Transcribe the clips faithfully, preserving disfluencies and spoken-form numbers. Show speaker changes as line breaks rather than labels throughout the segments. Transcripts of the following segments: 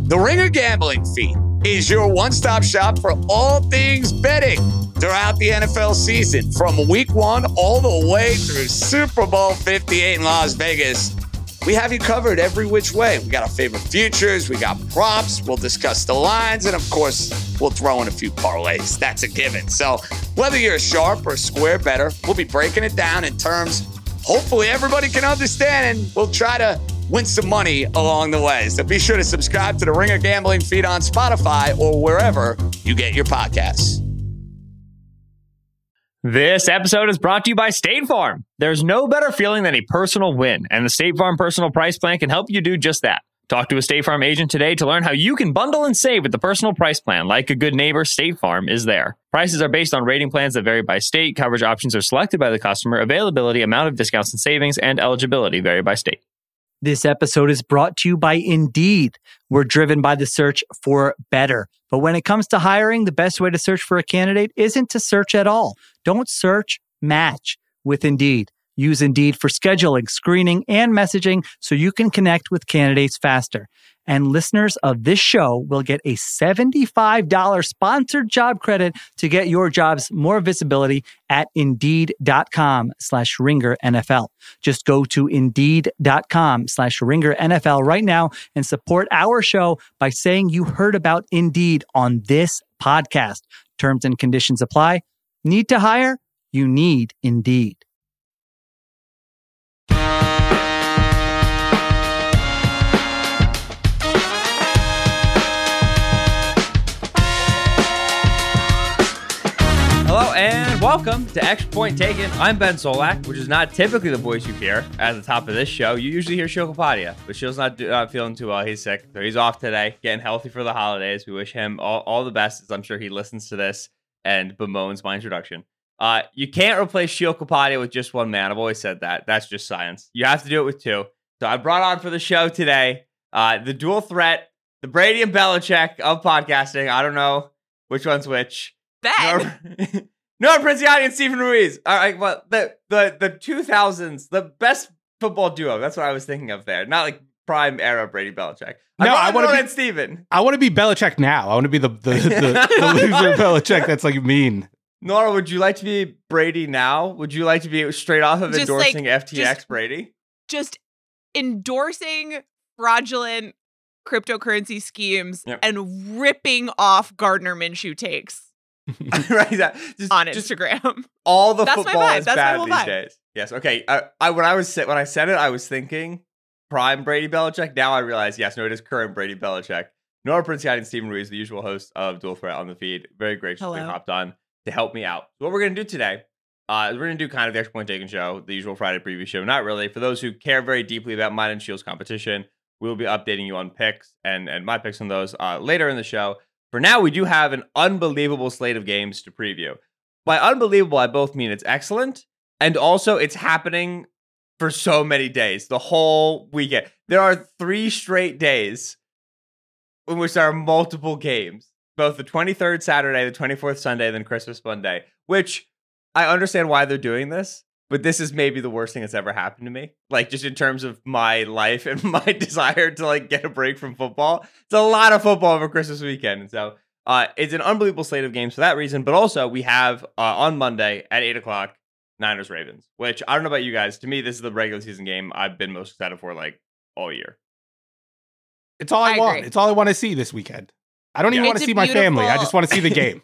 The Ringer Gambling Feed is your one-stop shop for all things betting throughout the N F L season, from week one all the way through Super Bowl fifty-eight in Las Vegas. We have you covered every which way. We got our favorite futures, we got props, we'll discuss the lines, and of course, we'll throw in a few parlays. That's a given. So whether you're a sharp or a square bettor, we'll be breaking it down in terms hopefully everybody can understand, and we'll try to win some money along the way. So be sure to subscribe to the Ringer Gambling Feed on Spotify or wherever you get your podcasts.
This episode is brought to you by State Farm. There's no better feeling than a personal win, and the State Farm Personal Price Plan can help you do just that. Talk to a State Farm agent today to learn how you can bundle and save with the Personal Price Plan. Like a good neighbor, State Farm is there. Prices are based on rating plans that vary by state. Coverage options are selected by the customer. Availability, amount of discounts and savings, and eligibility vary by state.
This episode is brought to you by Indeed. We're driven by the search for better. But when it comes to hiring, the best way to search for a candidate isn't to search at all. Don't search, match with Indeed. Use Indeed for scheduling, screening, and messaging so you can connect with candidates faster. And listeners of this show will get a seventy-five dollars sponsored job credit to get your jobs more visibility at Indeed.com slash Ringer NFL. Just go to Indeed.com slash Ringer NFL right now and support our show by saying you heard about Indeed on this podcast. Terms and conditions apply. Need to hire? You need Indeed.
Hello and welcome to Extra Point Taken. I'm Ben Solak, which is not typically the voice you hear at the top of this show. You usually hear Shil Kapadia, but Shil's not, not feeling too well. He's sick, so he's off today, getting healthy for the holidays. We wish him all, all the best, as I'm sure he listens to this and bemoans my introduction. Uh, you can't replace Shil Kapadia with just one man. I've always said that. That's just science. You have to do it with two. So I brought on for the show today uh, the dual threat, the Brady and Belichick of podcasting. I don't know which one's which.
Ben.
No, Princiani and Stephen Ruiz. All right, well, the the the two thousands, the best football duo. That's what I was thinking of there. Not like prime era Brady Belichick.
No, I want to be
Stephen.
I want to be Belichick now. I want to be the the, the, the loser Belichick. That's like mean.
Nora, would you like to be Brady now? Would you like to be straight off of
just
endorsing
like,
F T X
just,
Brady?
Just endorsing fraudulent cryptocurrency schemes yep. and ripping off Gardner Minshew takes.
Right, that, just,
on
just
Instagram.
All the
That's
football is
That's
bad these
vibe.
days. Yes. Okay. I, I when I was when I said it, I was thinking prime Brady Belichick. Now I realize, yes, no, it is current Brady Belichick. Nora Princiani and Stephen Ruiz, the usual host of Dual Threat on the feed, very graciously
Hello.
hopped on to help me out. So what we're gonna do today, uh, we're gonna do kind of the Extra Point Taken show, the usual Friday preview show. Not really. For those who care very deeply about mine and Shield's competition, we'll be updating you on picks and and my picks on those uh, later in the show. For now, we do have an unbelievable slate of games to preview. By unbelievable, I both mean it's excellent, and also it's happening for so many days, the whole weekend. There are three straight days in which there are multiple games, both the twenty-third Saturday, the twenty-fourth Sunday, then Christmas Monday, which I understand why they're doing this, but this is maybe the worst thing that's ever happened to me. Like, just in terms of my life and my desire to, like, get a break from football. It's a lot of football over Christmas weekend. And so uh, it's an unbelievable slate of games for that reason. But also, we have uh, on Monday at eight o'clock, Niners-Ravens, which I don't know about you guys. To me, this is the regular season game I've been most excited for, like, all year.
It's all I,
I
want.
agree.
It's all I want to see this weekend. I don't even
Yeah.
want to
It's
see
a
my family. I
beautiful-
just want to see the game.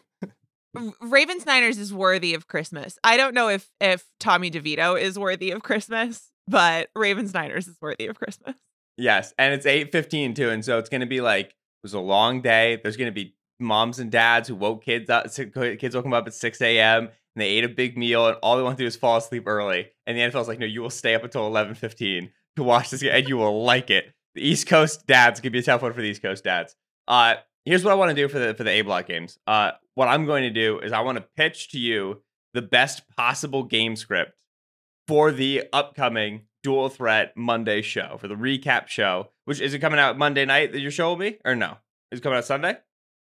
Ravens Niners is worthy of Christmas. I don't know if if Tommy DeVito is worthy of Christmas, but Ravens Niners is worthy of Christmas.
Yes, and it's eight fifteen too, and so it's going to be like, it was a long day. There's going to be moms and dads who woke kids up, kids woke them up at six a.m., and they ate a big meal, and all they want to do is fall asleep early. And the N F L's like, no, you will stay up until eleven fifteen to watch this game, and you will like it. The East Coast dads could be a tough one for the East Coast dads. Uh, here's what I want to do for the for the A block games. Uh, what I'm going to do is I want to pitch to you the best possible game script for the upcoming Dual Threat Monday show, for the recap show. Which is it coming out Monday night that your show will be, or no? Is it coming out Sunday?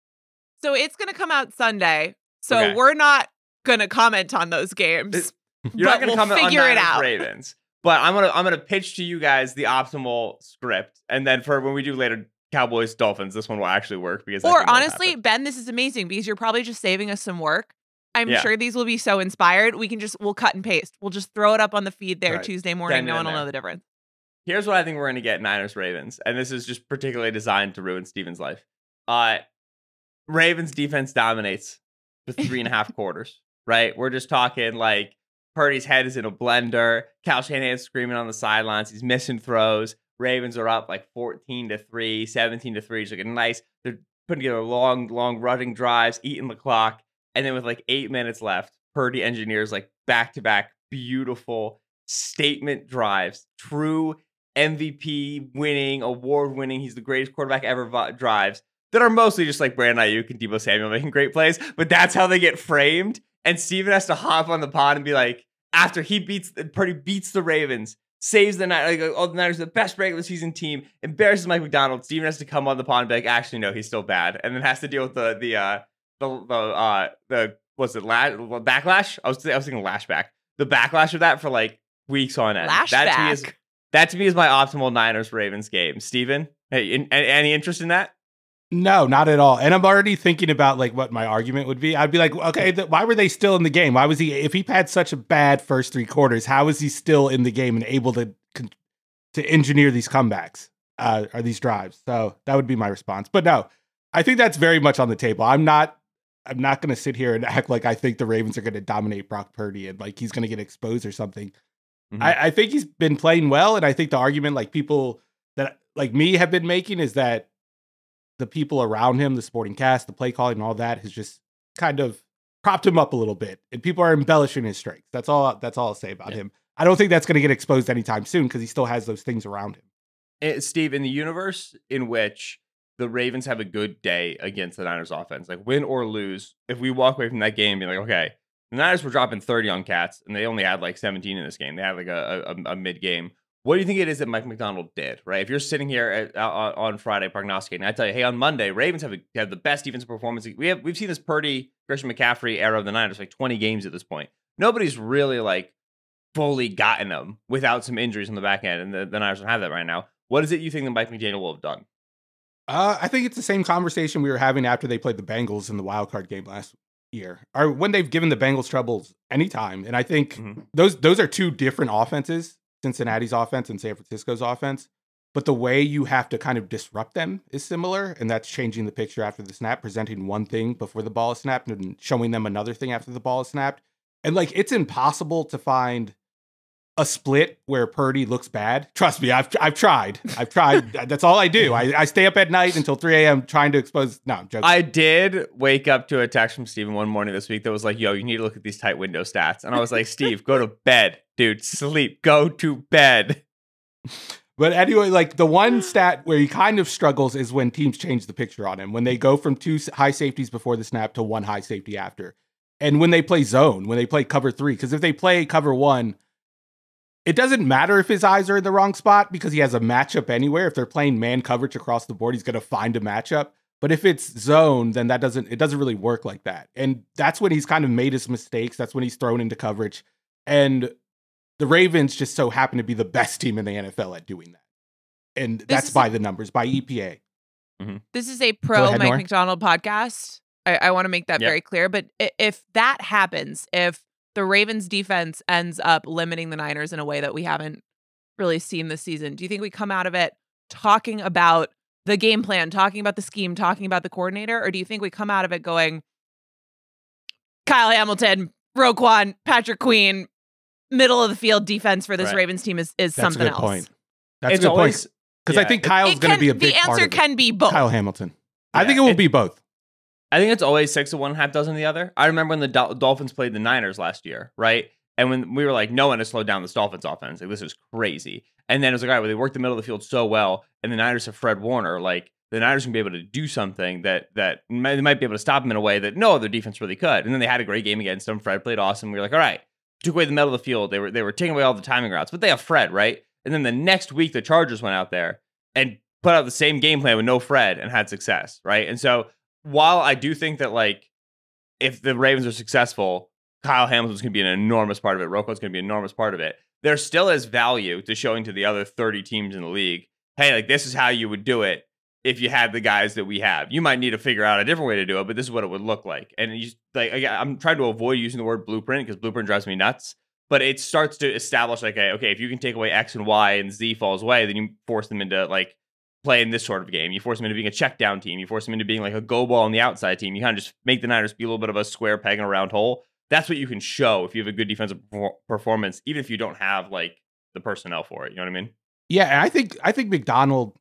So it's going to come out Sunday. So
Okay.
we're not going to comment on those games.
It- You're
but
not going to
we'll
comment
figure
on
it
Niners
out.
Ravens, but I'm gonna I'm gonna pitch to you guys the optimal script, and then for when we do later Cowboys, Dolphins, this one will actually work because
or honestly, Ben, this is amazing because you're probably just saving us some work. I'm
Yeah.
sure these will be so inspired. We can just we'll cut and paste. We'll just throw it up on the feed there
Right.
Tuesday morning.
Send it
No
in
one will
there.
know the difference.
Here's what I think we're going to get: Niners Ravens, and this is just particularly designed to ruin Steven's life. Uh, Ravens defense dominates for three and a half quarters. Right? We're just talking like Purdy's head is in a blender. Kyle Shanahan's screaming on the sidelines. He's missing throws. Ravens are up like fourteen to three, seventeen to three. It's like a nice. They're putting together long, long running drives, eating the clock, and then with like eight minutes left, Purdy engineers like back to back beautiful statement drives, true M V P winning, award winning. He's the greatest quarterback ever vi- drives that are mostly just like Brandon Ayuk and Deebo Samuel making great plays, but that's how they get framed. And Steven has to hop on the pod and be like, after he beats, Purdy beats the Ravens, saves the Niners, like, oh, the Niners are the best regular season team, embarrasses Mike McDonald. Steven has to come on the pod and be like, actually, no, he's still bad. And then has to deal with the, the, uh, the, the, uh, the, what's it, la- backlash? I was, I was thinking lashback. The backlash of that for like weeks on end.
Lashback.
That to me is, that to me is my optimal Niners Ravens game. Steven, hey, in, any interest in that?
No, not at all. And I'm already thinking about like what my argument would be. I'd be like, okay, th- why were they still in the game? Why was he, if he had such a bad first three quarters, how is he still in the game and able to to engineer these comebacks uh, or these drives? So that would be my response. But no, I think that's very much on the table. I'm not, I'm not going to sit here and act like I think the Ravens are going to dominate Brock Purdy and like he's going to get exposed or something. Mm-hmm. I, I think he's been playing well, and I think the argument like people that like me have been making is that the people around him, the sporting cast, the play calling, and all that has just kind of propped him up a little bit. And people are embellishing his strengths. That's all. That's all I'll say about yeah. him. I don't think that's going to get exposed anytime soon because he still has those things around him.
It, Steve, in the universe in which the Ravens have a good day against the Niners offense, like win or lose, if we walk away from that game being like, okay, the Niners were dropping thirty on Cats and they only had like seventeen in this game. They had like a, a, a mid game. What do you think it is that Mike McDonald did, right? If you're sitting here at, uh, on Friday prognosticating, I tell you, hey, on Monday, Ravens have, a, have the best defensive performance. We have, we've seen this Purdy, Christian McCaffrey era of the Niners, like twenty games at this point. Nobody's really like fully gotten them without some injuries on the back end, and the, the Niners don't have that right now. What is it you think that Mike McDaniel will have done?
Uh, I think it's the same conversation we were having after they played the Bengals in the wild card game last year, or when they've given the Bengals troubles anytime. And I think mm-hmm. those those are two different offenses. Cincinnati's offense and San Francisco's offense, but the way you have to kind of disrupt them is similar, and that's changing the picture after the snap, presenting one thing before the ball is snapped and showing them another thing after the ball is snapped. And like, it's impossible to find a split where Purdy looks bad. Trust me, I've I've tried. I've tried. That's all I do. I, I stay up at night until three a.m. trying to expose. No, I'm joking.
I did wake up to a text from Steven one morning this week that was like, yo, you need to look at these tight window stats. And I was like, Steve, go to bed, dude. Sleep. Go to bed.
But anyway, like the one stat where he kind of struggles is when teams change the picture on him, when they go from two high safeties before the snap to one high safety after. And when they play zone, when they play cover three, because if they play cover one, it doesn't matter if his eyes are in the wrong spot because he has a matchup anywhere. If they're playing man coverage across the board, he's going to find a matchup. But if it's zone, then that doesn't, it doesn't really work like that. And that's when he's kind of made his mistakes. That's when he's thrown into coverage. And the Ravens just so happen to be the best team in the N F L at doing that. And this that's by a, the numbers, by E P A.
Mm-hmm. This is a pro ahead, Mike Nora. McDonald podcast. I, I want to make that yep. very clear. But if that happens, if the Ravens defense ends up limiting the Niners in a way that we haven't really seen this season, do you think we come out of it talking about the game plan, talking about the scheme, talking about the coordinator? Or do you think we come out of it going, Kyle Hamilton, Roquan, Patrick Queen, middle of the field defense for this
right.
Ravens team is, is
That's
something
a good
else?
Point. That's
it's
a good
always,
point. Because yeah, I think Kyle's going to be a big
part
part
The answer
of
can
it.
be both.
Kyle Hamilton.
Yeah,
I think it will
it,
be both.
I think it's always six of one, half dozen of the other. I remember when the Dol- Dolphins played the Niners last year, right? And when we were like, no one has slowed down this Dolphins offense. Like, this is crazy. And then it was like, all right, well, they worked the middle of the field so well, and the Niners have Fred Warner. Like, the Niners can be able to do something that that might, they might be able to stop them in a way that no other defense really could. And then they had a great game against them. Fred played awesome. We were like, all right, took away the middle of the field. They were they were taking away all the timing routes, but they have Fred, right? And then the next week, the Chargers went out there and put out the same game plan with no Fred and had success, right? And so while I do think that, like, if the Ravens are successful, Kyle Hamilton's going to be an enormous part of it. Roquan's going to be an enormous part of it. There still is value to showing to the other thirty teams in the league, hey, like, this is how you would do it. if you had the guys that we have. You might need to figure out a different way to do it, but this is what it would look like. And you like, I'm trying to avoid using the word blueprint because blueprint drives me nuts. But it starts to establish like, a, okay, if you can take away X and Y and Z falls away, then you force them into like playing this sort of game. You force them into being a check down team. You force them into being like a go ball on the outside team. You kind of just make the Niners be a little bit of a square peg in a round hole. That's what you can show if you have a good defensive performance, even if you don't have like the personnel for it. You know what I mean?
Yeah, and I think I think Macdonald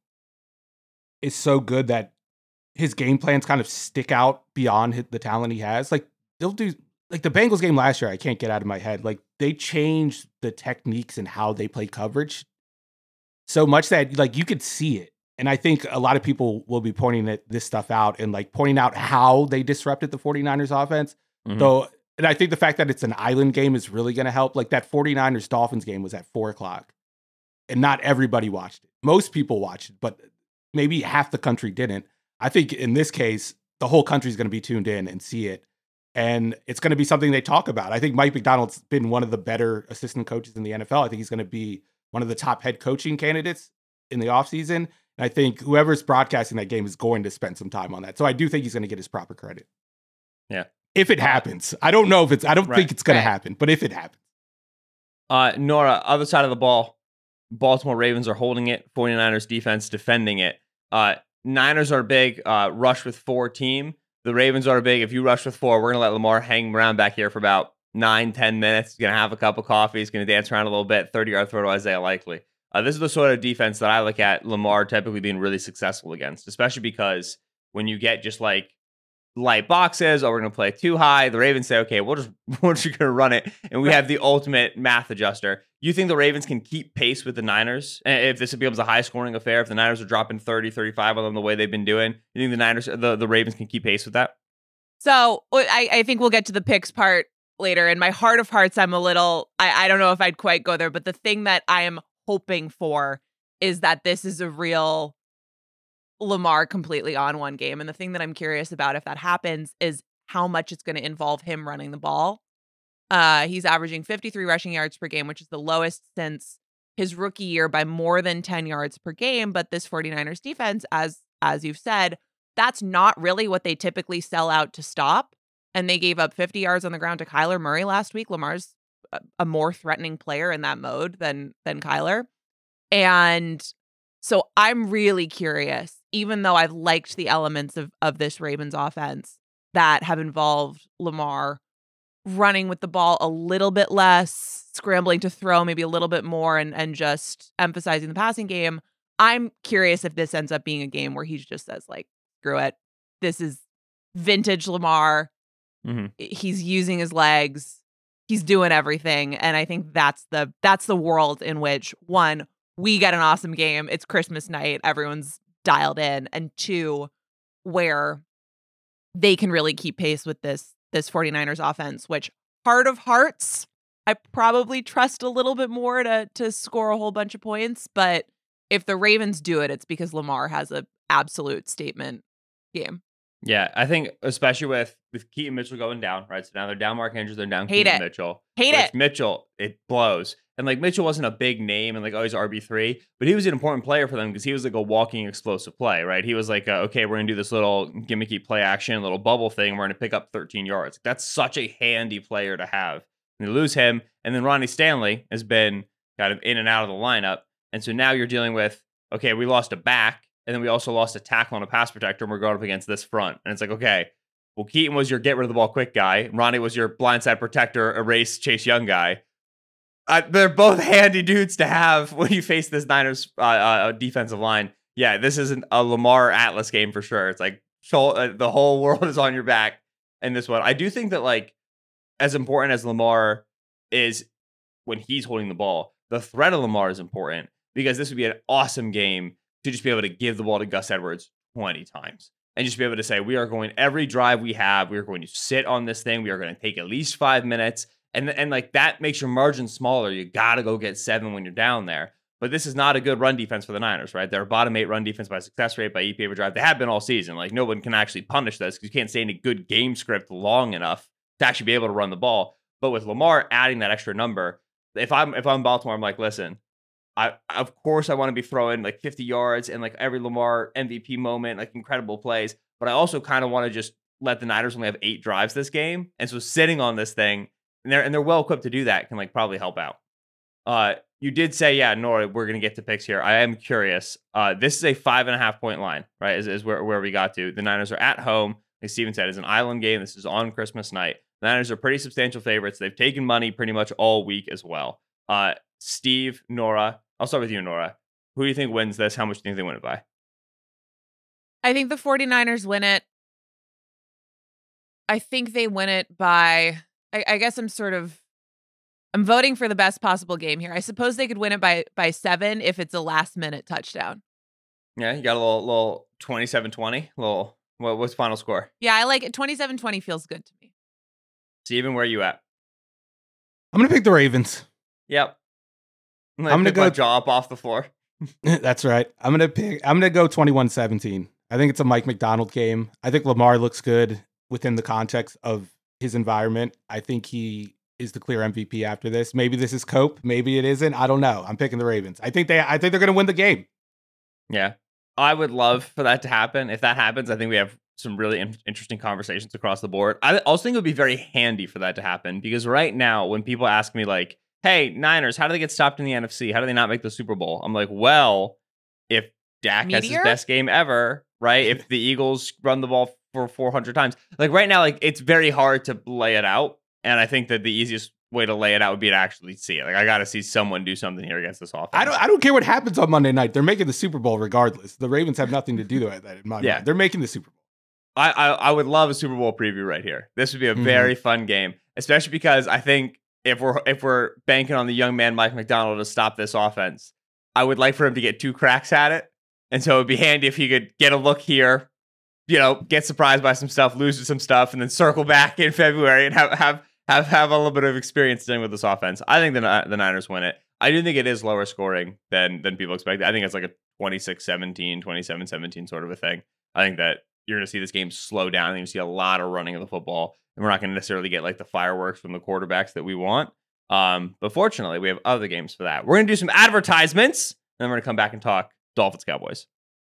is so good that his game plans kind of stick out beyond the talent he has. Like they'll do like the Bengals game last year. I can't get out of my head. Like they changed the techniques and how they play coverage so much that like you could see it. And I think a lot of people will be pointing at this stuff out and like pointing out how they disrupted the 49ers offense. Mm-hmm. So, and I think the fact that it's an island game is really going to help. Like that 49ers Dolphins game was at four o'clock and not everybody watched it. Most people watched it, but maybe half the country didn't. I think in this case, the whole country is going to be tuned in and see it. And it's going to be something they talk about. I think Mike Macdonald's been one of the better assistant coaches in the N F L. I think he's going to be one of the top head coaching candidates in the offseason. And I think whoever's broadcasting that game is going to spend some time on that. So I do think he's going to get his proper credit.
Yeah.
If it happens. I don't know if it's, I don't right. think it's going right. to happen, but if it happens.
Uh, Nora, other side of the ball, Baltimore Ravens are holding it. 49ers defense defending it. Uh, Niners are big, uh, rush with four team. The Ravens are big. If you rush with four, we're going to let Lamar hang around back here for about nine, ten minutes. He's going to have a cup of coffee. He's going to dance around a little bit. thirty-yard throw to Isaiah Likely. Uh, this is the sort of defense that I look at Lamar typically being really successful against, especially because when you get just like light boxes, or we're going to play too high, the Ravens say, okay, we'll just, we're just going to run it. And we have the ultimate math adjuster. You think the Ravens can keep pace with the Niners? If this becomes a high scoring affair, if the Niners are dropping thirty, thirty-five on them the way they've been doing, you think the Niners, the, the Ravens can keep pace with that?
So I, I think we'll get to the picks part later. In my heart of hearts, I'm a little, I, I don't know if I'd quite go there, but the thing that I am hoping for is that this is a real Lamar completely on one game. And the thing that I'm curious about if that happens is how much it's going to involve him running the ball. Uh, he's averaging fifty-three rushing yards per game, which is the lowest since his rookie year by more than ten yards per game. But this 49ers defense, as as you've said, that's not really what they typically sell out to stop. And they gave up fifty yards on the ground to Kyler Murray last week. Lamar's a, a more threatening player in that mode than than Kyler. And so I'm really curious, even though I've liked the elements of, of this Ravens offense that have involved Lamar running with the ball a little bit less, scrambling to throw maybe a little bit more, and, and just emphasizing the passing game. I'm curious if this ends up being a game where he just says, like, screw it. This is vintage Lamar. Mm-hmm. He's using his legs. He's doing everything. And I think that's the that's the world in which, one, we get an awesome game. It's Christmas night. Everyone's dialed in. And two, where they can really keep pace with this this 49ers offense, which, heart of hearts, I probably trust a little bit more to to score a whole bunch of points. But if the Ravens do it, it's because Lamar has an absolute statement game.
Yeah, I think especially with, with Keaton Mitchell going down, right? So now they're down Mark Andrews, they're down
Hate
Keaton
it.
Mitchell.
Hate
Which
it.
Mitchell, it blows. And like Mitchell wasn't a big name and like, oh, he's R B three, but he was an important player for them because he was like a walking explosive play, right? He was like, uh, okay, we're going to do this little gimmicky play action, little bubble thing. We're going to pick up thirteen yards. That's such a handy player to have. And you lose him. And then Ronnie Stanley has been kind of in and out of the lineup. And so now you're dealing with, okay, we lost a back. And then we also lost a tackle and a pass protector, and we're going up against this front. And it's like, okay, well, Keaton was your get rid of the ball quick guy. Ronnie was your blindside protector, erase Chase Young guy. Uh, they're both handy dudes to have when you face this Niners uh, uh, defensive line. Yeah, this isn't a Lamar Atlas game for sure. It's like so, uh, the whole world is on your back in this one. I do think that, like, as important as Lamar is when he's holding the ball, the threat of Lamar is important because this would be an awesome game to just be able to give the ball to Gus Edwards twenty times and just be able to say, we are going every drive we have, we are going to sit on this thing. We are going to take at least five minutes. And, and like that makes your margin smaller. You got to go get seven when you're down there. But this is not a good run defense for the Niners, right? They're a bottom eight run defense by success rate, by E P A per drive. They have been all season. Like no one can actually punish this because you can't stay in a good game script long enough to actually be able to run the ball. But with Lamar adding that extra number, if I'm, if I'm Baltimore, I'm like, listen, I, of course, I want to be throwing like fifty yards and like every Lamar M V P moment, like incredible plays. But I also kind of want to just let the Niners only have eight drives this game. And so sitting on this thing, and they're, and they're well equipped to do that, can like probably help out. Uh, you did say, yeah, Nora, we're going to get to picks here. I am curious. Uh, this is a five and a half point line, right? Is, is where, where we got to. The Niners are at home. Like Steven said, it's an island game. This is on Christmas night. The Niners are pretty substantial favorites. They've taken money pretty much all week as well. Uh, Steve, Nora, I'll start with you, Nora. Who do you think wins this? How much do you think they win it by?
I think the 49ers win it. I think they win it by, I, I guess I'm sort of, I'm voting for the best possible game here. I suppose they could win it by by seven if it's a last minute touchdown.
Yeah, you got a little little twenty-seven twenty. Little what, what's final score?
Yeah, I like it. twenty-seven twenty feels good to me.
Steven, where are you at?
I'm gonna pick the Ravens.
Yep. I'm gonna,
I'm gonna
pick
go
my jaw up off the floor.
That's right. I'm gonna pick. I'm gonna go twenty-one seventeen. I think it's a Mike McDonald game. I think Lamar looks good within the context of his environment. I think he is the clear M V P after this. Maybe this is Cope. Maybe it isn't. I don't know. I'm picking the Ravens. I think they. I think they're gonna win the game.
Yeah, I would love for that to happen. If that happens, I think we have some really in- interesting conversations across the board. I also think it would be very handy for that to happen because right now, when people ask me like, "Hey, Niners, how do they get stopped in the N F C? How do they not make the Super Bowl?" I'm like, "Well, if Dak Meteor? has his best game ever, right? If the Eagles run the ball for four hundred times, like right now, like it's very hard to lay it out." And I think that the easiest way to lay it out would be to actually see it. Like I got to see someone do something here against this offense.
I don't. I don't care what happens on Monday night. They're making the Super Bowl regardless. The Ravens have nothing to do with that. In my
yeah,
mind. They're making the Super Bowl.
I, I I would love a Super Bowl preview right here. This would be a mm-hmm. very fun game, especially because I think if we're if we're banking on the young man Mike McDonald to stop this offense, I would like for him to get two cracks at it, and so it'd be handy if he could get a look here, you know, get surprised by some stuff, lose some stuff, and then circle back in February and have have. Have have a little bit of experience dealing with this offense. I think the the Niners win it. I do think it is lower scoring than than people expect. I think it's like a twenty-six seventeen, twenty-seven seventeen sort of a thing. I think that you're going to see this game slow down. I think you see a lot of running of the football, and we're not going to necessarily get like the fireworks from the quarterbacks that we want. Um, but fortunately, we have other games for that. We're going to do some advertisements, and then we're going to come back and talk Dolphins Cowboys.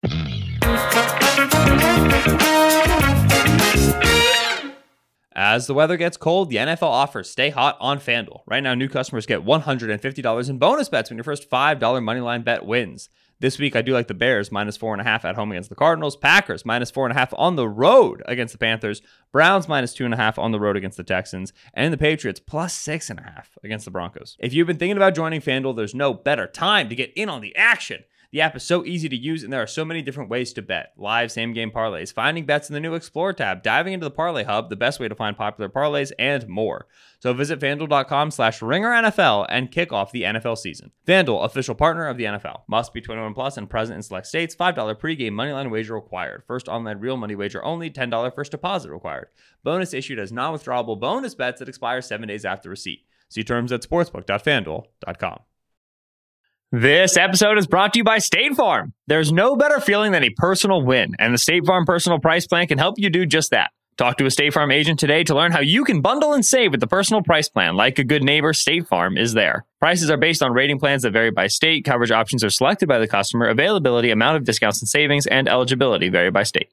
As the weather gets cold, the N F L offers stay hot on FanDuel. Right now, new customers get one hundred fifty dollars in bonus bets when your first five dollars moneyline bet wins. This week, I do like the Bears, minus four and a half at home against the Cardinals. Packers, minus four and a half on the road against the Panthers. Browns, minus two and a half on the road against the Texans. And the Patriots, plus six and a half against the Broncos. If you've been thinking about joining FanDuel, there's no better time to get in on the action. The app is so easy to use, and there are so many different ways to bet. Live same-game parlays, finding bets in the new Explore tab, diving into the Parlay Hub, the best way to find popular parlays, and more. So visit FanDuel.com slash RingerNFL and kick off the N F L season. FanDuel, official partner of the N F L. Must be twenty-one plus and present in select states. five dollars pregame moneyline wager required. First online real money wager only. ten dollars first deposit required. Bonus issued as non-withdrawable bonus bets that expire seven days after receipt. See terms at sportsbook dot fanduel dot com. This episode is brought to you by State Farm. There's no better feeling than a personal win, and the State Farm Personal Price Plan can help you do just that. Talk to a State Farm agent today to learn how you can bundle and save with the Personal Price Plan. Like a good neighbor, State Farm is there. Prices are based on rating plans that vary by state. Coverage options are selected by the customer. Availability, amount of discounts and savings, and eligibility vary by state.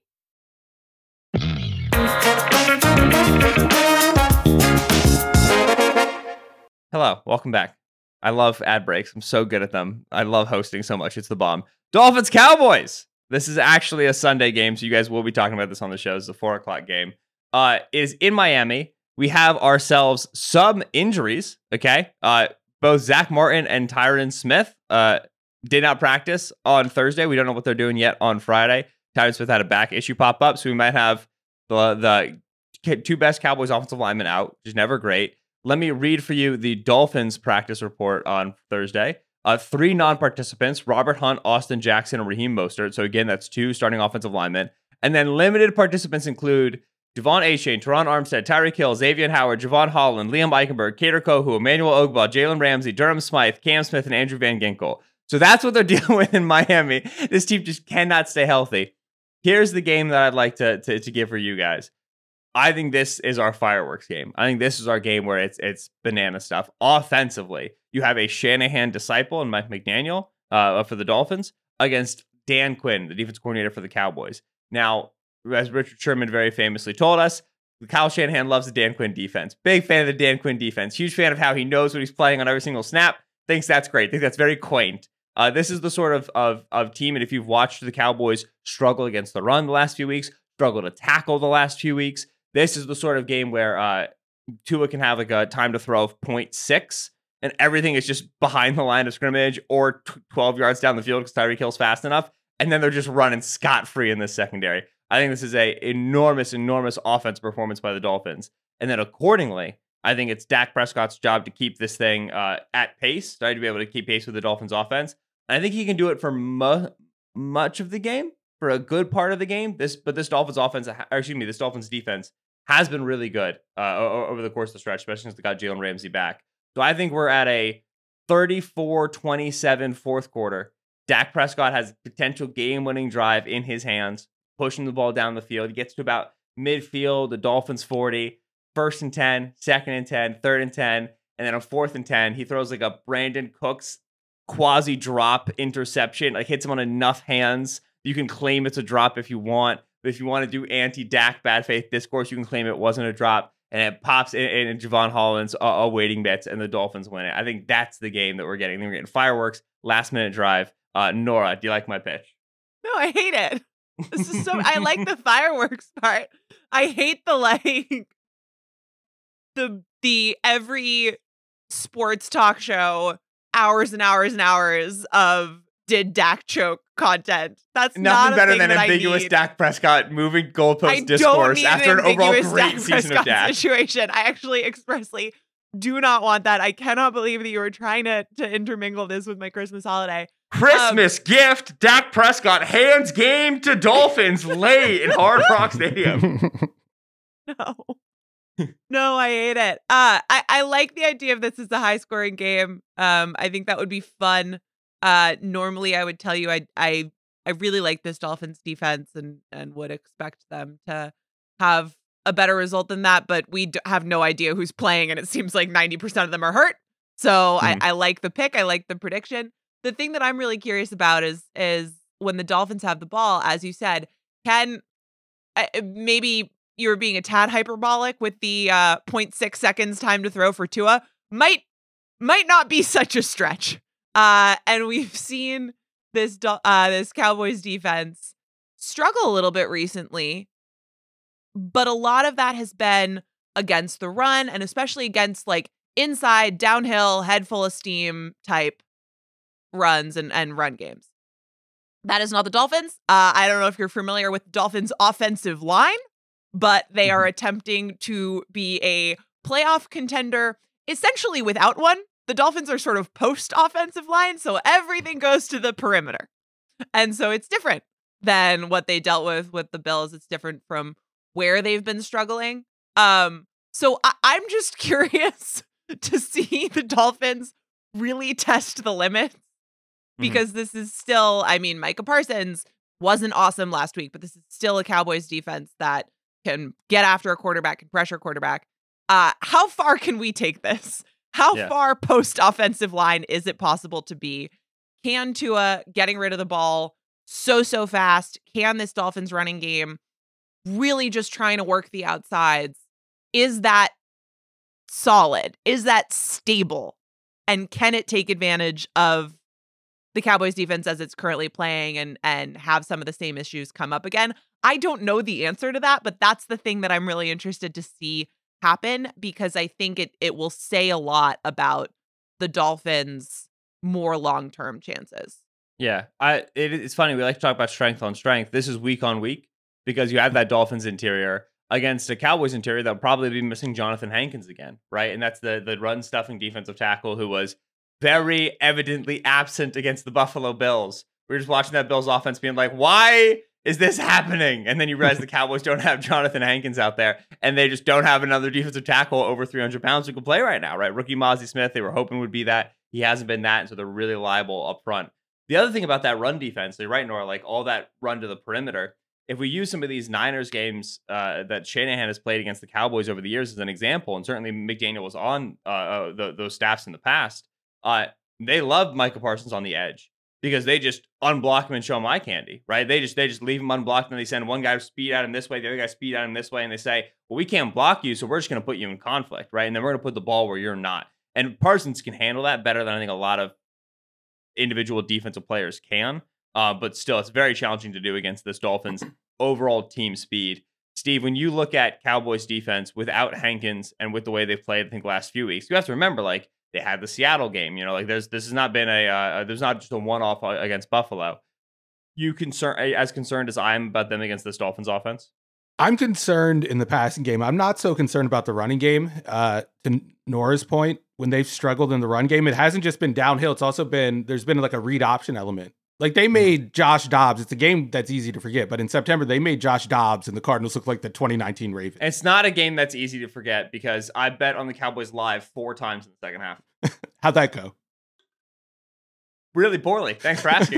Hello, welcome back. I love ad breaks. I'm so good at them. I love hosting so much. It's the bomb. Dolphins Cowboys. This is actually a Sunday game, so you guys will be talking about this on the show. It's a four o'clock game. Uh, it is in Miami. We have ourselves some injuries, okay? Uh, both Zach Martin and Tyron Smith uh, did not practice on Thursday. We don't know what they're doing yet on Friday. Tyron Smith had a back issue pop up, so we might have the, the two best Cowboys offensive linemen out, which is never great. Let me read for you the Dolphins practice report on Thursday. Uh, three non-participants, Robert Hunt, Austin Jackson, and Raheem Mostert. So again, that's two starting offensive linemen. And then limited participants include Devon Achane, Teron Armstead, Tyreek Hill, Xavier Howard, Javon Holland, Liam Eichenberg, Kader Kohu, Emmanuel Ogbah, Jalen Ramsey, Durham Smythe, Cam Smith, and Andrew Van Ginkel. So that's what they're dealing with in Miami. This team just cannot stay healthy. Here's the game that I'd like to, to, to give for you guys. I think this is our fireworks game. I think this is our game where it's it's banana stuff. Offensively, you have a Shanahan disciple and Mike McDaniel uh, for the Dolphins against Dan Quinn, the defense coordinator for the Cowboys. Now, as Richard Sherman very famously told us, Kyle Shanahan loves the Dan Quinn defense. Big fan of the Dan Quinn defense. Huge fan of how he knows what he's playing on every single snap. Thinks that's great. Think that's very quaint. Uh, this is the sort of, of of team, and if you've watched the Cowboys struggle against the run the last few weeks, struggle to tackle the last few weeks, this is the sort of game where uh, Tua can have like a time to throw of zero point six, and everything is just behind the line of scrimmage or twelve yards down the field because Tyreek Hill's fast enough, and then they're just running scot-free in this secondary. I think this is a enormous, enormous offensive performance by the Dolphins. And then accordingly, I think it's Dak Prescott's job to keep this thing uh, at pace, right, to be able to keep pace with the Dolphins offense. And I think he can do it for mu- much of the game, for a good part of the game. This, But this Dolphins offense, or excuse me, this Dolphins defense has been really good uh, over the course of the stretch, especially since they got Jalen Ramsey back. So I think we're at a thirty-four twenty-seven fourth quarter. Dak Prescott has potential game-winning drive in his hands, pushing the ball down the field. He gets to about midfield, the Dolphins forty, first and ten, second and ten, third and ten, and then a fourth and ten. He throws like a Brandon Cooks quasi drop interception, like hits him on enough hands. You can claim it's a drop if you want, but if you want to do anti-Dak bad faith discourse, you can claim it wasn't a drop, and it pops in, in Javon Holland's uh, awaiting bets, and the Dolphins win it. I think that's the game that we're getting. We're getting fireworks, last minute drive. Uh, Nora, do you like my pitch?
No, I hate it. This is so. I like the fireworks part. I hate the like the the every sports talk show hours and hours and hours of did Dak choke content. That's
nothing
not
better than ambiguous Dak Prescott moving goalpost
I
discourse
don't
after
an,
an overall
great
Dak
season
Prescott
of Dak situation. I actually expressly do not want that. I cannot believe that you were trying to to intermingle this with my Christmas holiday.
Christmas um, gift, Dak Prescott hands game to Dolphins late in Hard Rock Stadium.
No. No, I hate it. Uh, I, I like the idea of this as a high-scoring game. Um, I think that would be fun. Uh, normally, I would tell you I I I really like this Dolphins defense and and would expect them to have a better result than that, but we d- have no idea who's playing, and it seems like ninety percent of them are hurt. So mm. I, I like the pick. I like the prediction. The thing that I'm really curious about is is when the Dolphins have the ball, as you said, can uh, maybe you're being a tad hyperbolic with the uh, zero point six seconds time to throw for Tua, might might not be such a stretch. Uh, and we've seen this uh, this Cowboys defense struggle a little bit recently, but a lot of that has been against the run and especially against like inside, downhill, head full of steam type runs and, and run games. That is not the Dolphins. Uh, I don't know if you're familiar with Dolphins' offensive line, but they are attempting to be a playoff contender essentially without one. The Dolphins are sort of post-offensive line, so everything goes to the perimeter. And so it's different than what they dealt with with the Bills. It's different from where they've been struggling. Um, so I- I'm just curious to see the Dolphins really test the limits. Because mm-hmm. this is still, I mean, Micah Parsons wasn't awesome last week, but this is still a Cowboys defense that can get after a quarterback and pressure quarterback. Uh, how far can we take this? How yeah. far post-offensive line is it possible to be? Can Tua getting rid of the ball so, so fast? Can this Dolphins running game really just trying to work the outsides? Is that solid? Is that stable? And can it take advantage of the Cowboys defense as it's currently playing and and have some of the same issues come up again? I don't know the answer to that, but that's the thing that I'm really interested to see happen, because I think it it will say a lot about the Dolphins' more long-term chances.
Yeah, I it, it's funny. We like to talk about strength on strength. This is week on week because you have that Dolphins interior against a Cowboys interior that'll probably be missing Jonathan Hankins again, right? And that's the the run stuffing defensive tackle who was very evidently absent against the Buffalo Bills. We were just watching that Bills offense being like, why is this happening? And then you realize the Cowboys don't have Jonathan Hankins out there, and they just don't have another defensive tackle over three hundred pounds who can play right now, right? Rookie Mozzie Smith, they were hoping would be that. He hasn't been that, and so they're really liable up front. The other thing about that run defense, you're right, Nora, like all that run to the perimeter, if we use some of these Niners games uh, that Shanahan has played against the Cowboys over the years as an example, and certainly McDaniel was on uh, uh, the, those staffs in the past, Uh, they love Micah Parsons on the edge because they just unblock him and show him eye candy, right? They just they just leave him unblocked and they send one guy speed at him this way, the other guy speed at him this way, and they say, well, we can't block you, so we're just going to put you in conflict, right? And then we're going to put the ball where you're not. And Parsons can handle that better than I think a lot of individual defensive players can. Uh, but still, it's very challenging to do against this Dolphins overall team speed. Steve, when you look at Cowboys defense without Hankins and with the way they've played, I think last few weeks, you have to remember, like, they had the Seattle game. You know, like there's this has not been a uh, there's not just a one off against Buffalo. You concern as concerned as I am about them against this Dolphins offense?
I'm concerned in the passing game. I'm not so concerned about the running game. Uh, to Nora's point, when they've struggled in the run game, it hasn't just been downhill. It's also been there's been like a read option element. Like they made Josh Dobbs. It's a game that's easy to forget, but in September they made Josh Dobbs and the Cardinals look like the twenty nineteen Ravens.
It's not a game that's easy to forget because I bet on the Cowboys live four times in the second half.
How'd that go?
Really poorly. Thanks for asking.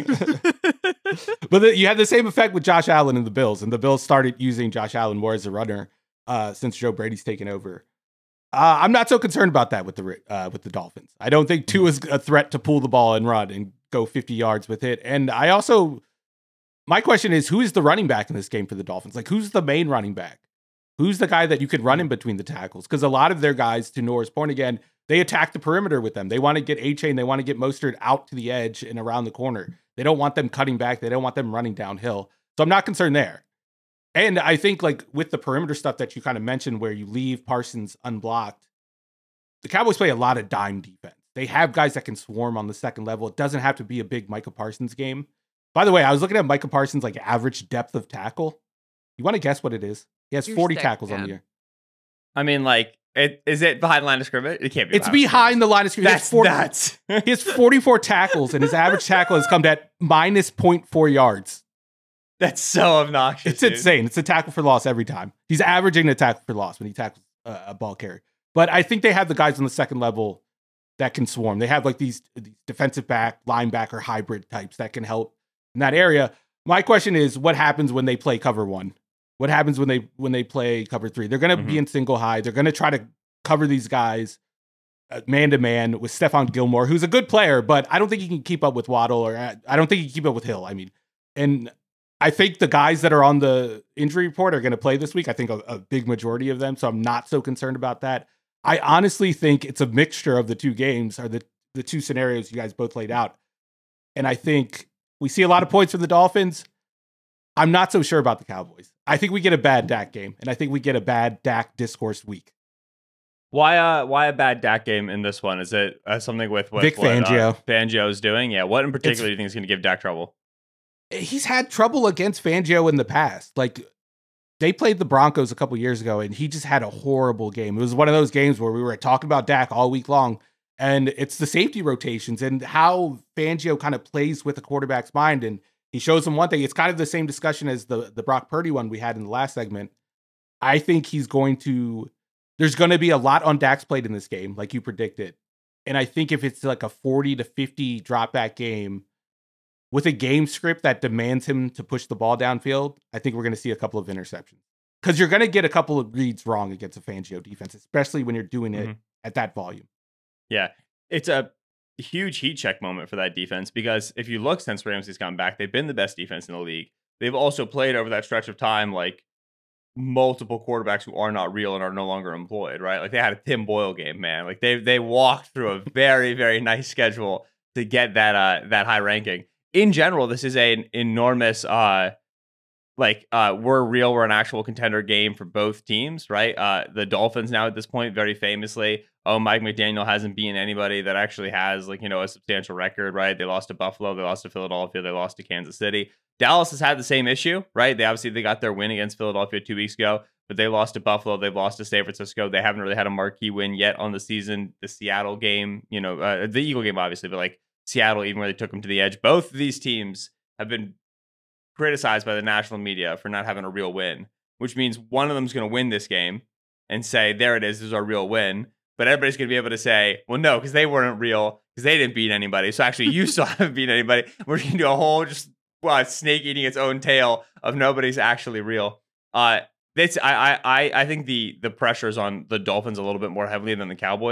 But the, you had the same effect with Josh Allen and the Bills, and the Bills started using Josh Allen more as a runner uh, since Joe Brady's taken over. Uh, I'm not so concerned about that with the uh, with the Dolphins. I don't think Tua is a threat to pull the ball and run and go fifty yards with it. And I also, my question is, who is the running back in this game for the Dolphins? Like, who's the main running back? Who's the guy that you could run in between the tackles? Because a lot of their guys, to Nora's point again, they attack the perimeter with them. They want to get A-Chain. They want to get Mostert out to the edge and around the corner. They don't want them cutting back. They don't want them running downhill. So I'm not concerned there. And I think like with the perimeter stuff that you kind of mentioned where you leave Parsons unblocked, the Cowboys play a lot of dime defense. They have guys that can swarm on the second level. It doesn't have to be a big Micah Parsons game. By the way, I was looking at Micah Parsons' like average depth of tackle. You want to guess what it is? He has You're forty sick, tackles man. on the year.
I mean, like, it, is it behind the line of scrimmage? It can't be.
It's behind the line of scrimmage.
That's forty, nuts.
He has forty-four tackles, and his average tackle has come to at minus zero point four yards.
That's so obnoxious.
It's
dude.
insane. It's a tackle for loss every time. He's averaging a tackle for loss when he tackles uh, a ball carrier. But I think they have the guys on the second level that can swarm. They have like these, these defensive back, linebacker hybrid types that can help in that area. My question is, what happens when they play cover one? What happens when they when they play cover three? They're going to mm-hmm. be in single high. They're going to try to cover these guys uh, man to man with Stephon Gilmore, who's a good player, but I don't think he can keep up with Waddle, or uh, I don't think he can keep up with Hill. I mean, and I think the guys that are on the injury report are going to play this week. I think a, a big majority of them, so I'm not so concerned about that. I honestly think it's a mixture of the two games, or the the two scenarios you guys both laid out, and I think we see a lot of points from the Dolphins. I'm not so sure about the Cowboys. I think we get a bad Dak game, and I think we get a bad Dak discourse week.
Why uh why a bad Dak game in this one? Is it uh, something with what,
Vic
what
Fangio.
Uh, Fangio's doing? Yeah, what in particular it's, do you think is going to give Dak trouble?
He's had trouble against Fangio in the past. Like, they played the Broncos a couple years ago, and he just had a horrible game. It was one of those games where we were talking about Dak all week long, and it's the safety rotations and how Fangio kind of plays with the quarterback's mind, and he shows him one thing. It's kind of the same discussion as the, the Brock Purdy one we had in the last segment. I think he's going to, there's going to be a lot on Dak's plate in this game, like you predicted. And I think if it's like a forty to fifty drop back game with a game script that demands him to push the ball downfield, I think we're going to see a couple of interceptions. Because you're going to get a couple of reads wrong against a Fangio defense, especially when you're doing it mm-hmm. at that volume.
Yeah, it's a huge heat check moment for that defense, because if you look since Ramsey's gotten back, they've been the best defense in the league. They've also played over that stretch of time like multiple quarterbacks who are not real and are no longer employed, right? Like they had a Tim Boyle game, man. Like they they walked through a very, very nice schedule to get that uh that high ranking. In general, this is an enormous uh like uh we're real, we're an actual contender game for both teams, right? Uh the Dolphins now at this point, very famously, oh, Mike McDaniel hasn't beaten anybody that actually has, like, you know, a substantial record, right? They lost to Buffalo, they lost to Philadelphia, they lost to Kansas City. Dallas has had the same issue, right? They obviously they got their win against Philadelphia two weeks ago, but they lost to Buffalo, they've lost to San Francisco. They haven't really had a marquee win yet on the season. The Seattle game, you know, uh, the Eagle game, obviously, but like Seattle, even where they took them to the edge. Both of these teams have been criticized by the national media for not having a real win, which means one of them is going to win this game and say, there it is, this is our real win. But everybody's going to be able to say, well, no, because they weren't real, because they didn't beat anybody. So actually, you still haven't beat anybody. We're going to do a whole just well, snake eating its own tail of nobody's actually real. Uh, this, I, I, I think the the pressure is on the Dolphins a little bit more heavily than the Cowboys,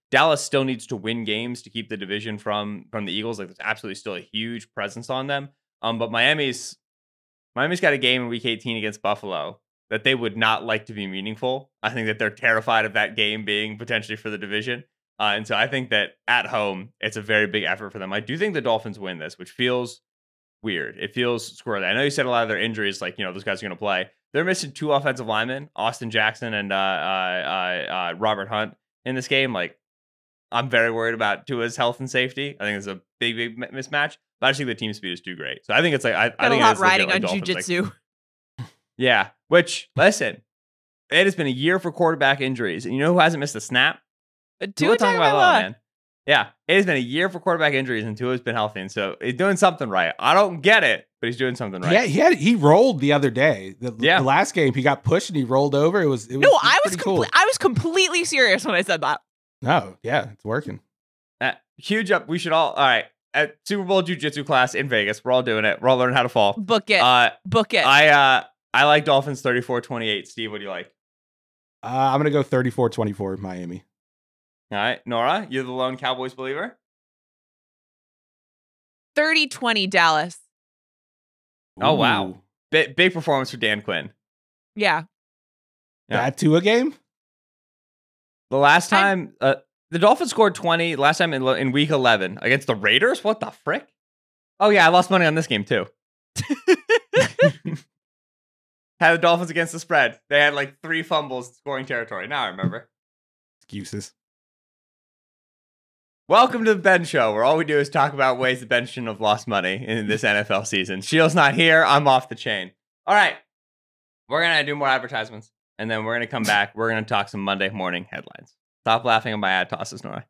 Dallas still needs to win games to keep the division from from the Eagles. Like, there's absolutely still a huge presence on them. Um, but Miami's Miami's got a game in Week eighteen against Buffalo that they would not like to be meaningful. I think that they're terrified of that game being potentially for the division. Uh, and so I think that at home, it's a very big effort for them. I do think the Dolphins win this, which feels weird. It feels squirrely. I know you said a lot of their injuries, like, you know, those guys are going to play. They're missing two offensive linemen, Austin Jackson and uh, uh, uh, uh, Robert Hunt in this game. Like, I'm very worried about Tua's health and safety. I think it's a big, big mismatch. But I just think the team speed is too great. So I think it's like, I, I think
a lot
it is
riding
legit, like
on
Dolphins,
jujitsu.
Like, yeah, which, listen, it has been a year for quarterback injuries. And you know who hasn't missed a snap?
Tua Tagovailoa, man.
Yeah, it has been a year for quarterback injuries, and Tua's been healthy, and so he's doing something right. I don't get it, but he's doing something right.
Yeah, he had he rolled the other day. The,
yeah.
the last game he got pushed and he rolled over. It was it was
no,
it was
I was
compl-
cool. I was completely serious when I said that.
No, yeah, it's working.
Uh, huge up. We should all all right at Super Bowl Jiu-Jitsu class in Vegas. We're all doing it. We're all learning how to fall.
Book it.
Uh,
Book it.
I uh I like Dolphins thirty-four twenty-eight. Steve, what do you like?
Uh, I'm gonna go thirty-four twenty-four Miami.
All right, Nora, you're the lone Cowboys believer.
thirty twenty Dallas.
Oh, wow. Big, big performance for Dan Quinn.
Yeah.
yeah.
That Tua game?
The last time, uh, the Dolphins scored twenty, last time in, in week eleven against the Raiders? What the frick? Oh, yeah, I lost money on this game, too. Had the Dolphins against the spread. They had like three fumbles scoring territory. Now I remember.
Excuses.
Welcome to the Ben Show, where all we do is talk about ways the Ben shouldn't have lost money in this N F L season. Shield's not here. I'm off the chain. All right. We're going to do more advertisements, and then we're going to come back. We're going to talk some Monday morning headlines. Stop laughing at my ad tosses, Nora.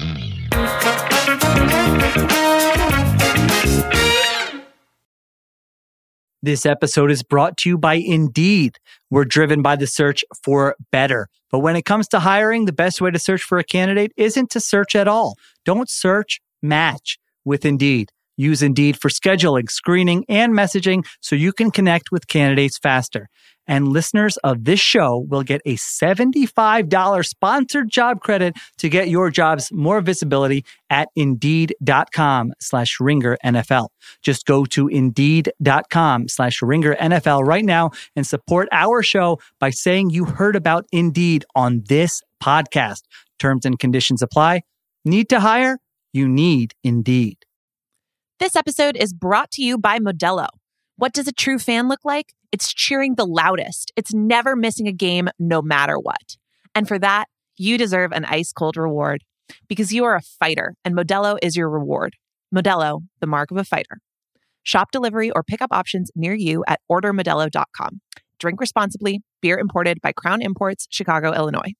This episode is brought to you by Indeed. We're driven by the search for better. But when it comes to hiring, the best way to search for a candidate isn't to search at all. Don't search, match with Indeed. Use Indeed for scheduling, screening, and messaging so you can connect with candidates faster. And listeners of this show will get a seventy-five dollars sponsored job credit to get your jobs more visibility at Indeed.com slash Ringer NFL. Just go to Indeed.com slash Ringer NFL right now and support our show by saying you heard about Indeed on this podcast. Terms and conditions apply. Need to hire? You need Indeed.
This episode is brought to you by Modelo. What does a true fan look like? It's cheering the loudest. It's never missing a game, no matter what. And for that, you deserve an ice-cold reward because you are a fighter, and Modelo is your reward. Modelo, the mark of a fighter. Shop delivery or pickup options near you at order modelo dot com. Drink responsibly. Beer imported by Crown Imports, Chicago, Illinois.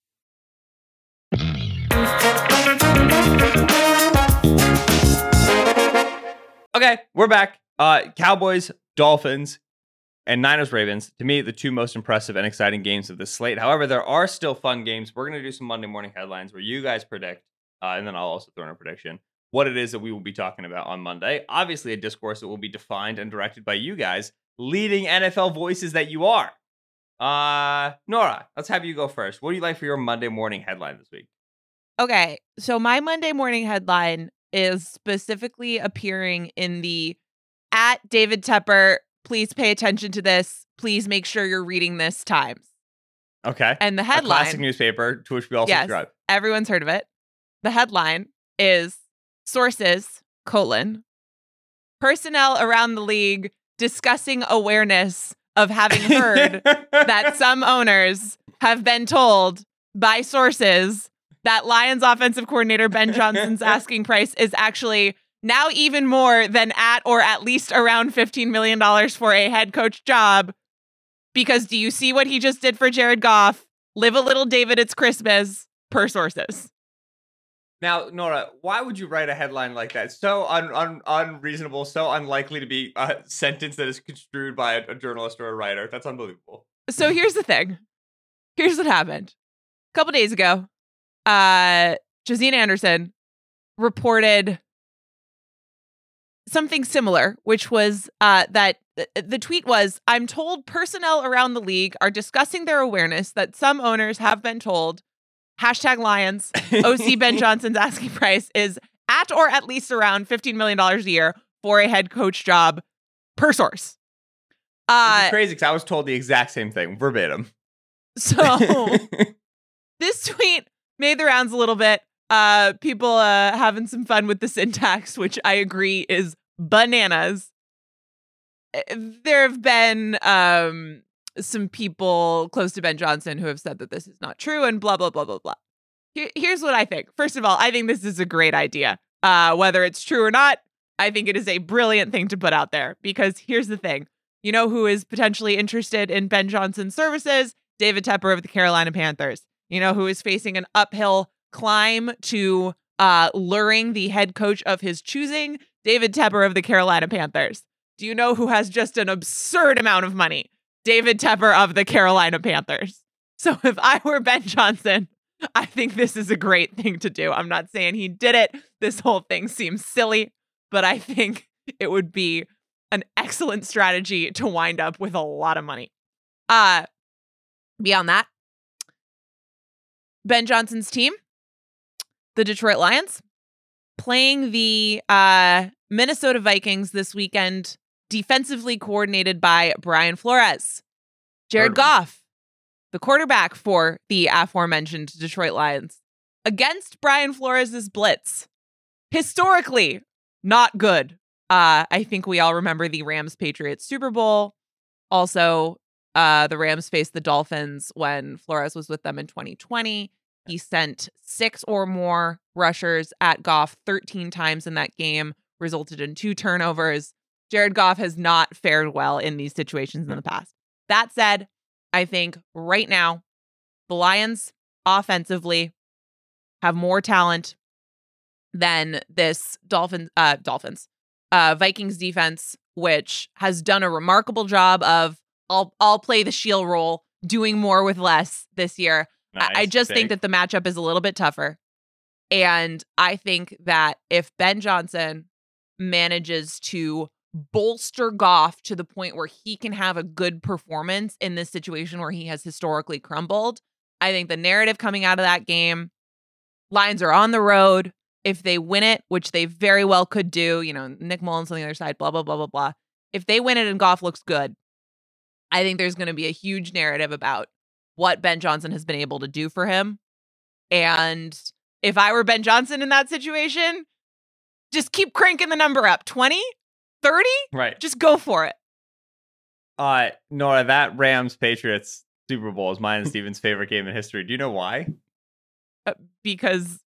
Okay, we're back. Uh, Cowboys, Dolphins, and Niners, Ravens. To me, the two most impressive and exciting games of this slate. However, there are still fun games. We're going to do some Monday morning headlines where you guys predict, uh, and then I'll also throw in a prediction, what it is that we will be talking about on Monday. Obviously, a discourse that will be defined and directed by you guys, leading N F L voices that you are. Uh, Nora, let's have you go first. What do you like for your Monday morning headline this week?
Okay, so my Monday morning headline is specifically appearing in the at David Tepper, please pay attention to this. Please make sure you're reading this Times.
Okay.
And the headline.
A classic newspaper to which we all
yes,
subscribe.
Everyone's heard of it. The headline is sources, colon, personnel around the league discussing awareness of having heard that some owners have been told by sources that Lions offensive coordinator Ben Johnson's asking price is actually now even more than at or at least around fifteen million dollars for a head coach job. Because do you see what he just did for Jared Goff? Live a little, David, it's Christmas, per sources.
Now, Nora, why would you write a headline like that? So un- un- unreasonable, so unlikely to be a sentence that is construed by a, a journalist or a writer. That's unbelievable.
So here's the thing. Here's what happened. A couple days ago, uh, Josina Anderson reported something similar, which was uh, that th- the tweet was, I'm told personnel around the league are discussing their awareness that some owners have been told hashtag Lions. O C Ben Johnson's asking price is at or at least around fifteen million dollars a year for a head coach job per source.
Uh, it's crazy because I was told the exact same thing, verbatim.
So this tweet made the rounds a little bit. Uh, people uh, having some fun with the syntax, which I agree is bananas. There have been um, some people close to Ben Johnson who have said that this is not true and blah, blah, blah, blah, blah. Here, here's what I think. First of all, I think this is a great idea. Uh, whether it's true or not, I think it is a brilliant thing to put out there because here's the thing. You know who is potentially interested in Ben Johnson's services? David Tepper of the Carolina Panthers. You know who is facing an uphill climb to uh, luring the head coach of his choosing? David Tepper of the Carolina Panthers. Do you know who has just an absurd amount of money? David Tepper of the Carolina Panthers. So if I were Ben Johnson, I think this is a great thing to do. I'm not saying he did it. This whole thing seems silly, but I think it would be an excellent strategy to wind up with a lot of money. Uh, beyond that, Ben Johnson's team, the Detroit Lions, playing the uh, Minnesota Vikings this weekend, defensively coordinated by Brian Flores. Jared Goff, the quarterback for the aforementioned Detroit Lions, against Brian Flores' blitz. Historically, not good. Uh, I think we all remember the Rams-Patriots Super Bowl. Also, uh, the Rams faced the Dolphins when Flores was with them in twenty twenty. He sent six or more rushers at Goff thirteen times in that game, resulted in two turnovers. Jared Goff has not fared well in these situations in the past. That said, I think right now, the Lions offensively have more talent than this Dolphins, uh, Dolphins, uh, Vikings defense, which has done a remarkable job of I'll I'll play the shield role, doing more with less this year. Nice, I, I just big. think that the matchup is a little bit tougher. And I think that if Ben Johnson manages to bolster Goff to the point where he can have a good performance in this situation where he has historically crumbled, I think the narrative coming out of that game, Lions are on the road. If they win it, which they very well could do, you know, Nick Mullins on the other side, blah, blah, blah, blah, blah. If they win it and Goff looks good, I think there's going to be a huge narrative about what Ben Johnson has been able to do for him. And if I were Ben Johnson in that situation, just keep cranking the number up. twenty, thirty?
Right.
Just go for it.
Uh, Nora, that Rams-Patriots Super Bowl is mine and Steven's favorite game in history. Do you know why?
Uh, because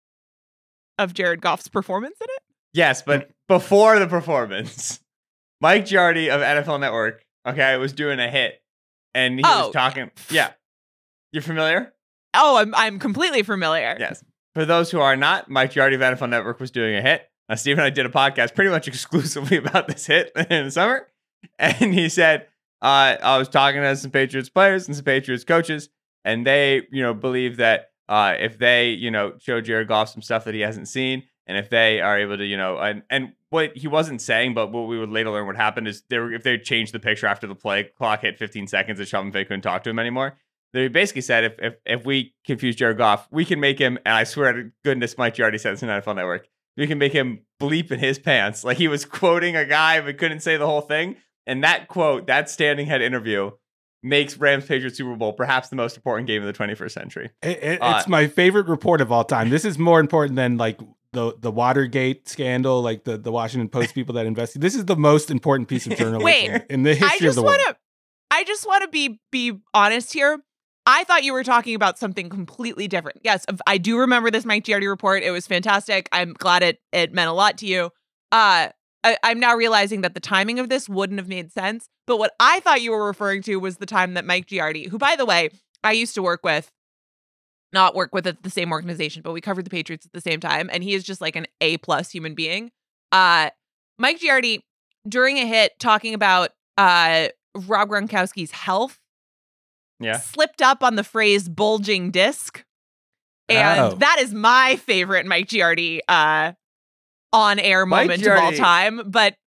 of Jared Goff's performance in it?
Yes, but before the performance, Mike Giardi of N F L Network, okay, was doing a hit, and he oh. was talking. Yeah. You're familiar?
Oh, I'm I'm completely familiar.
Yes. For those who are not, Mike Giardi of N F L Network was doing a hit. Uh, Steve and I did a podcast pretty much exclusively about this hit in the summer. And he said, uh, I was talking to some Patriots players and some Patriots coaches, and they, you know, believe that uh, if they, you know, show Jared Goff some stuff that he hasn't seen, and if they are able to, you know, and, and what he wasn't saying, but what we would later learn what happened is they were, if they changed the picture after the play clock hit fifteen seconds, that Sean McVay couldn't talk to him anymore. They basically said, if if if we confuse Jared Goff, we can make him, and I swear to goodness, Mike Giardi said this in N F L Network, we can make him bleep in his pants. Like he was quoting a guy but couldn't say the whole thing. And that quote, that standing head interview, makes Rams Patriots Super Bowl perhaps the most important game of the twenty-first century.
It, it, uh, it's my favorite report of all time. This is more important than like the the Watergate scandal, like the, the Washington Post people that invested. This is the most important piece of journalism Wait, in the history
I just
of the world.
Wanna, I just want to be be honest here. I thought you were talking about something completely different. Yes, I do remember this Mike Giardi report. It was fantastic. I'm glad it it meant a lot to you. Uh, I, I'm now realizing that the timing of this wouldn't have made sense. But what I thought you were referring to was the time that Mike Giardi, who, by the way, I used to work with, not work with at the same organization, but we covered the Patriots at the same time. And he is just like an A-plus human being. Uh, Mike Giardi, during a hit talking about uh, Rob Gronkowski's health,
yeah,
slipped up on the phrase bulging disc. And oh. that is my favorite Mike Giardi uh, on-air moment Giardi, of all time. But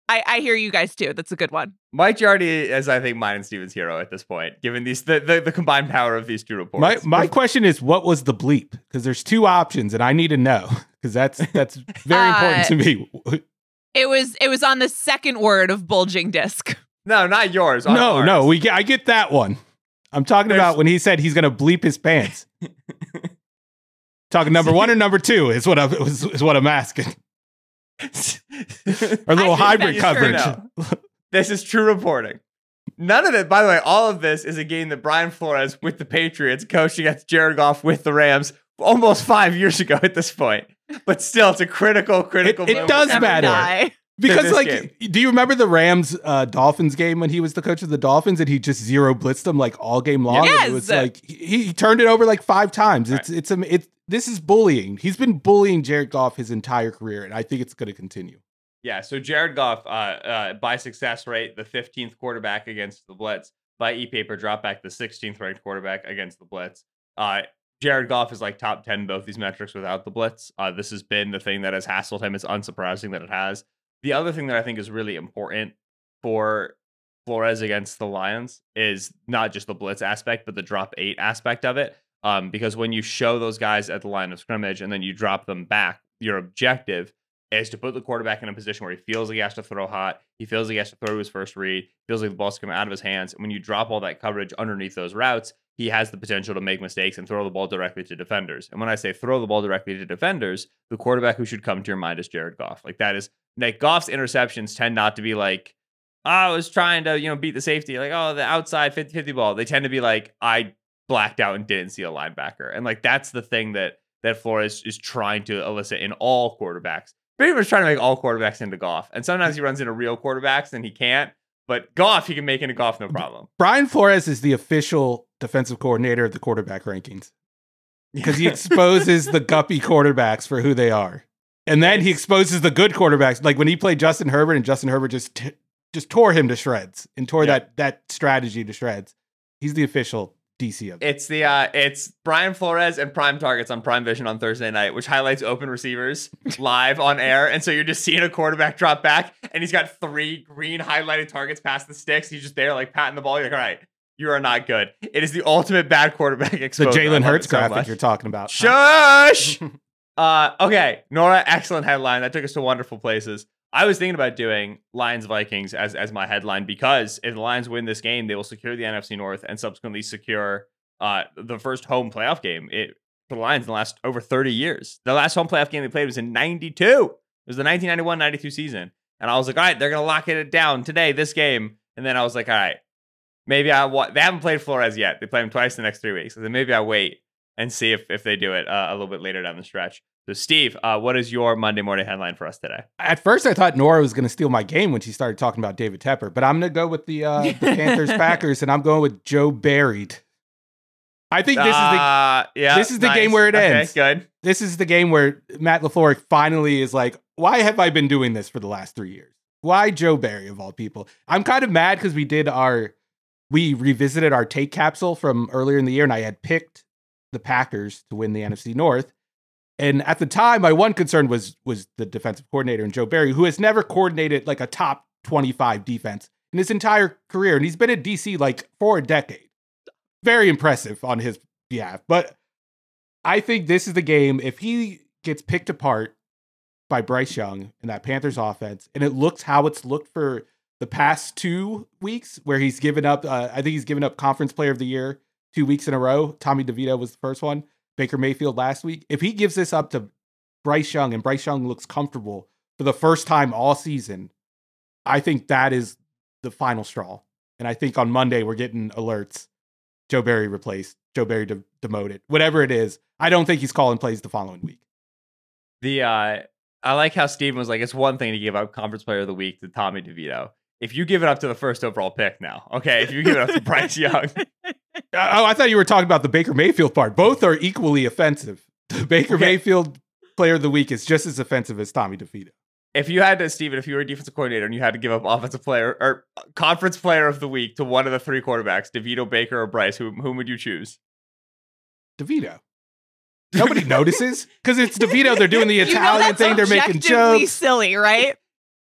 I, I hear you guys too. That's a good one.
Mike Giardi is, I think, mine and Steven's hero at this point, given these the, the, the combined power of these two reports.
My my question is, what was the bleep? Because there's two options, and I need to know because that's that's very
uh,
important to me.
It was it was on the second word of bulging disc.
No, not yours.
No,
ours.
no, we get, I get that one. I'm talking
There's...
about when he said he's going to bleep his pants. Talking number one or number two is what I'm is, is what I'm asking. Or a little hybrid coverage.
This is true reporting. None of it, by the way, all of this is a game that Brian Flores with the Patriots coached against Jared Goff with the Rams almost five years ago at this point. But still, it's a critical, critical
It, it does matter.
Die.
Because, like,
game.
do you remember the Rams uh, Dolphins game when he was the coach of the Dolphins and he just zero blitzed them like all game long?
Yes.
And it was like he, he turned it over like five times. It's right. it's a it's this is bullying. He's been bullying Jared Goff his entire career, and I think it's going to continue.
Yeah. So Jared Goff, uh, uh, by success rate, the fifteenth quarterback against the blitz. By e-paper drop back, the sixteenth ranked quarterback against the blitz. Uh, Jared Goff is like top ten in both these metrics without the blitz. Uh, this has been the thing that has hassled him. It's unsurprising that it has. The other thing that I think is really important for Flores against the Lions is not just the blitz aspect, but the drop eight aspect of it. Um, because when you show those guys at the line of scrimmage and then you drop them back, your objective is to put the quarterback in a position where he feels like he has to throw hot. He feels like he has to throw his first read. Feels like the ball's coming out of his hands. And when you drop all that coverage underneath those routes, he has the potential to make mistakes and throw the ball directly to defenders. And when I say throw the ball directly to defenders, the quarterback who should come to your mind is Jared Goff. Like that is like Goff's interceptions tend not to be like, oh, I was trying to, you know, beat the safety. Like, oh, the outside fifty-fifty ball. They tend to be like, I blacked out and didn't see a linebacker. And like, that's the thing that, that Flores is trying to elicit in all quarterbacks. Pretty much trying to make all quarterbacks into Goff. And sometimes he runs into real quarterbacks and he can't. But Goff, he can make into Goff, no problem.
Brian Flores is the official defensive coordinator of the quarterback rankings because he exposes the guppy quarterbacks for who they are. And then he exposes the good quarterbacks. Like when he played Justin Herbert and Justin Herbert just t- just tore him to shreds and tore yep. that that strategy to shreds. He's the official D C of it.
It's the uh, it's Brian Flores and Prime Targets on Prime Vision on Thursday night, which highlights open receivers live on air. And so you're just seeing a quarterback drop back and he's got three green highlighted targets past the sticks. He's just there like patting the ball. You're like, all right, you are not good. It is the ultimate bad quarterback exposure.
The Jalen Hurts so graphic much. You're talking about.
Shush! uh, okay, Nora, excellent headline. That took us to wonderful places. I was thinking about doing Lions Vikings as, as my headline because if the Lions win this game, they will secure the N F C North and subsequently secure uh, the first home playoff game it, for the Lions in the last over thirty years. The last home playoff game they played was in ninety-two. It was the nineteen ninety-one ninety-two season. And I was like, all right, they're going to lock it down today, this game. And then I was like, all right, maybe I wa- they haven't played Flores yet. They play him twice the next three weeks. So then maybe I wait and see if, if they do it uh, a little bit later down the stretch. So, Steve, uh, what is your Monday morning headline for us today?
At first, I thought Nora was going to steal my game when she started talking about David Tepper, but I'm going to go with the, uh, the Panthers Packers, and I'm going with Joe Buried. I think this uh, is the yeah, this is the nice. game where it
okay,
ends.
Good.
This is the game where Matt LaFleur finally is like, why have I been doing this for the last three years? Why Joe Barry of all people? I'm kind of mad because we did our we revisited our take capsule from earlier in the year, and I had picked the Packers to win the N F C North. And at the time, my one concern was was the defensive coordinator and Joe Barry, who has never coordinated like a top twenty-five defense in his entire career. And he's been at D C like for a decade. Very impressive on his behalf. But I think this is the game. If he gets picked apart by Bryce Young in that Panthers offense, and it looks how it's looked for the past two weeks, where he's given up, uh, I think he's given up Conference Player of the Year two weeks in a row. Tommy DeVito was the first one. Baker Mayfield last week. If he gives this up to Bryce Young and Bryce Young looks comfortable for the first time all season, I think that is the final straw. And I think on Monday we're getting alerts. Joe Barry replaced, Joe Barry de- demoted, whatever it is. I don't think he's calling plays the following week.
The uh, I like how Steven was like, it's one thing to give up Conference Player of the Week to Tommy DeVito. If you give it up to the first overall pick now, okay, if you give it up to Bryce Young.
Oh, I thought you were talking about the Baker Mayfield part. Both are equally offensive. The Baker okay. Mayfield Player of the Week is just as offensive as Tommy DeVito.
If you had to, Steven, if you were a defensive coordinator and you had to give up offensive player or conference player of the week to one of the three quarterbacks, DeVito, Baker, or Bryce, whom, whom would you choose?
DeVito. Nobody notices because it's DeVito. They're doing the Italian you know thing. They're making jokes.
Silly, right?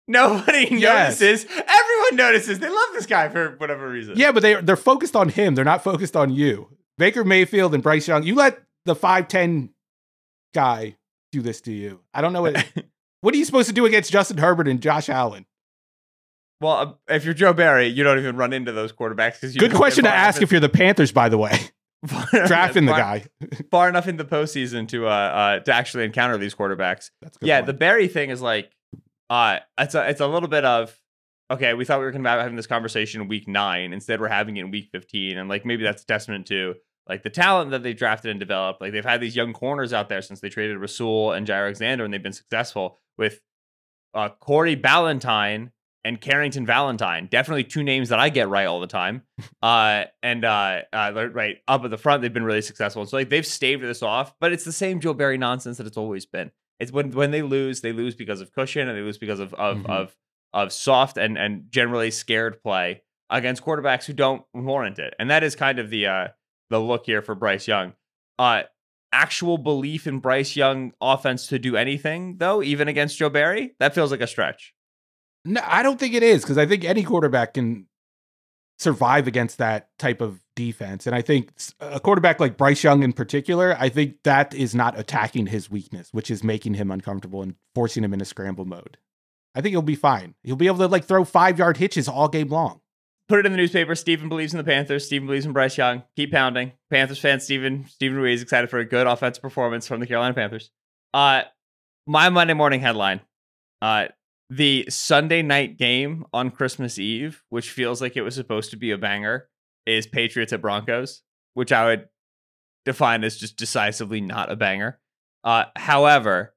Nobody
Yes.
notices. Everyone notices. They love this guy for whatever reason.
Yeah, but they they're focused on him. They're not focused on you. Baker Mayfield and Bryce Young. You let the five ten guy do this to you. I don't know what. What are you supposed to do against Justin Herbert and Josh Allen?
Well, uh, if you're Joe Barry, you don't even run into those quarterbacks because
good question to ask if you're the Panthers. By the way, drafting the
far,
guy
far enough in the postseason to uh, uh to actually encounter these quarterbacks.
That's a good
yeah,
point.
the Barry thing is like, uh, it's a it's a little bit of okay. We thought we were going to be having this conversation in week nine. Instead, we're having it in week fifteen, and like maybe that's a testament to like the talent that they drafted and developed. Like they've had these young corners out there since they traded Rasul and Jair Alexander, and they've been successful with uh, Corey Ballentine and Carrington Valentine. Definitely two names that I get right all the time. Uh, and uh, uh, right up at the front, they've been really successful. So like they've staved this off, but it's the same Joe Barry nonsense that it's always been. It's when when they lose, they lose because of cushion and they lose because of of
Mm-hmm.
of, of soft and and generally scared play against quarterbacks who don't warrant it. And that is kind of the uh, the look here for Bryce Young. Uh, actual belief in Bryce Young offense to do anything, though, even against Joe Barry, that feels like a stretch.
No, I don't think it is, because I think any quarterback can survive against that type of defense. And I think a quarterback like Bryce Young in particular, I think that is not attacking his weakness, which is making him uncomfortable and forcing him into scramble mode. I think he'll be fine. He'll be able to like throw five yard hitches all game long.
Put it in the newspaper. Steven believes in the Panthers. Steven believes in Bryce Young. Keep pounding. Panthers fan Steven. Steven Ruiz excited for a good offensive performance from the Carolina Panthers. Uh, my Monday morning headline. Uh, the Sunday night game on Christmas Eve, which feels like it was supposed to be a banger, is Patriots at Broncos, which I would define as just decisively not a banger. Uh, however,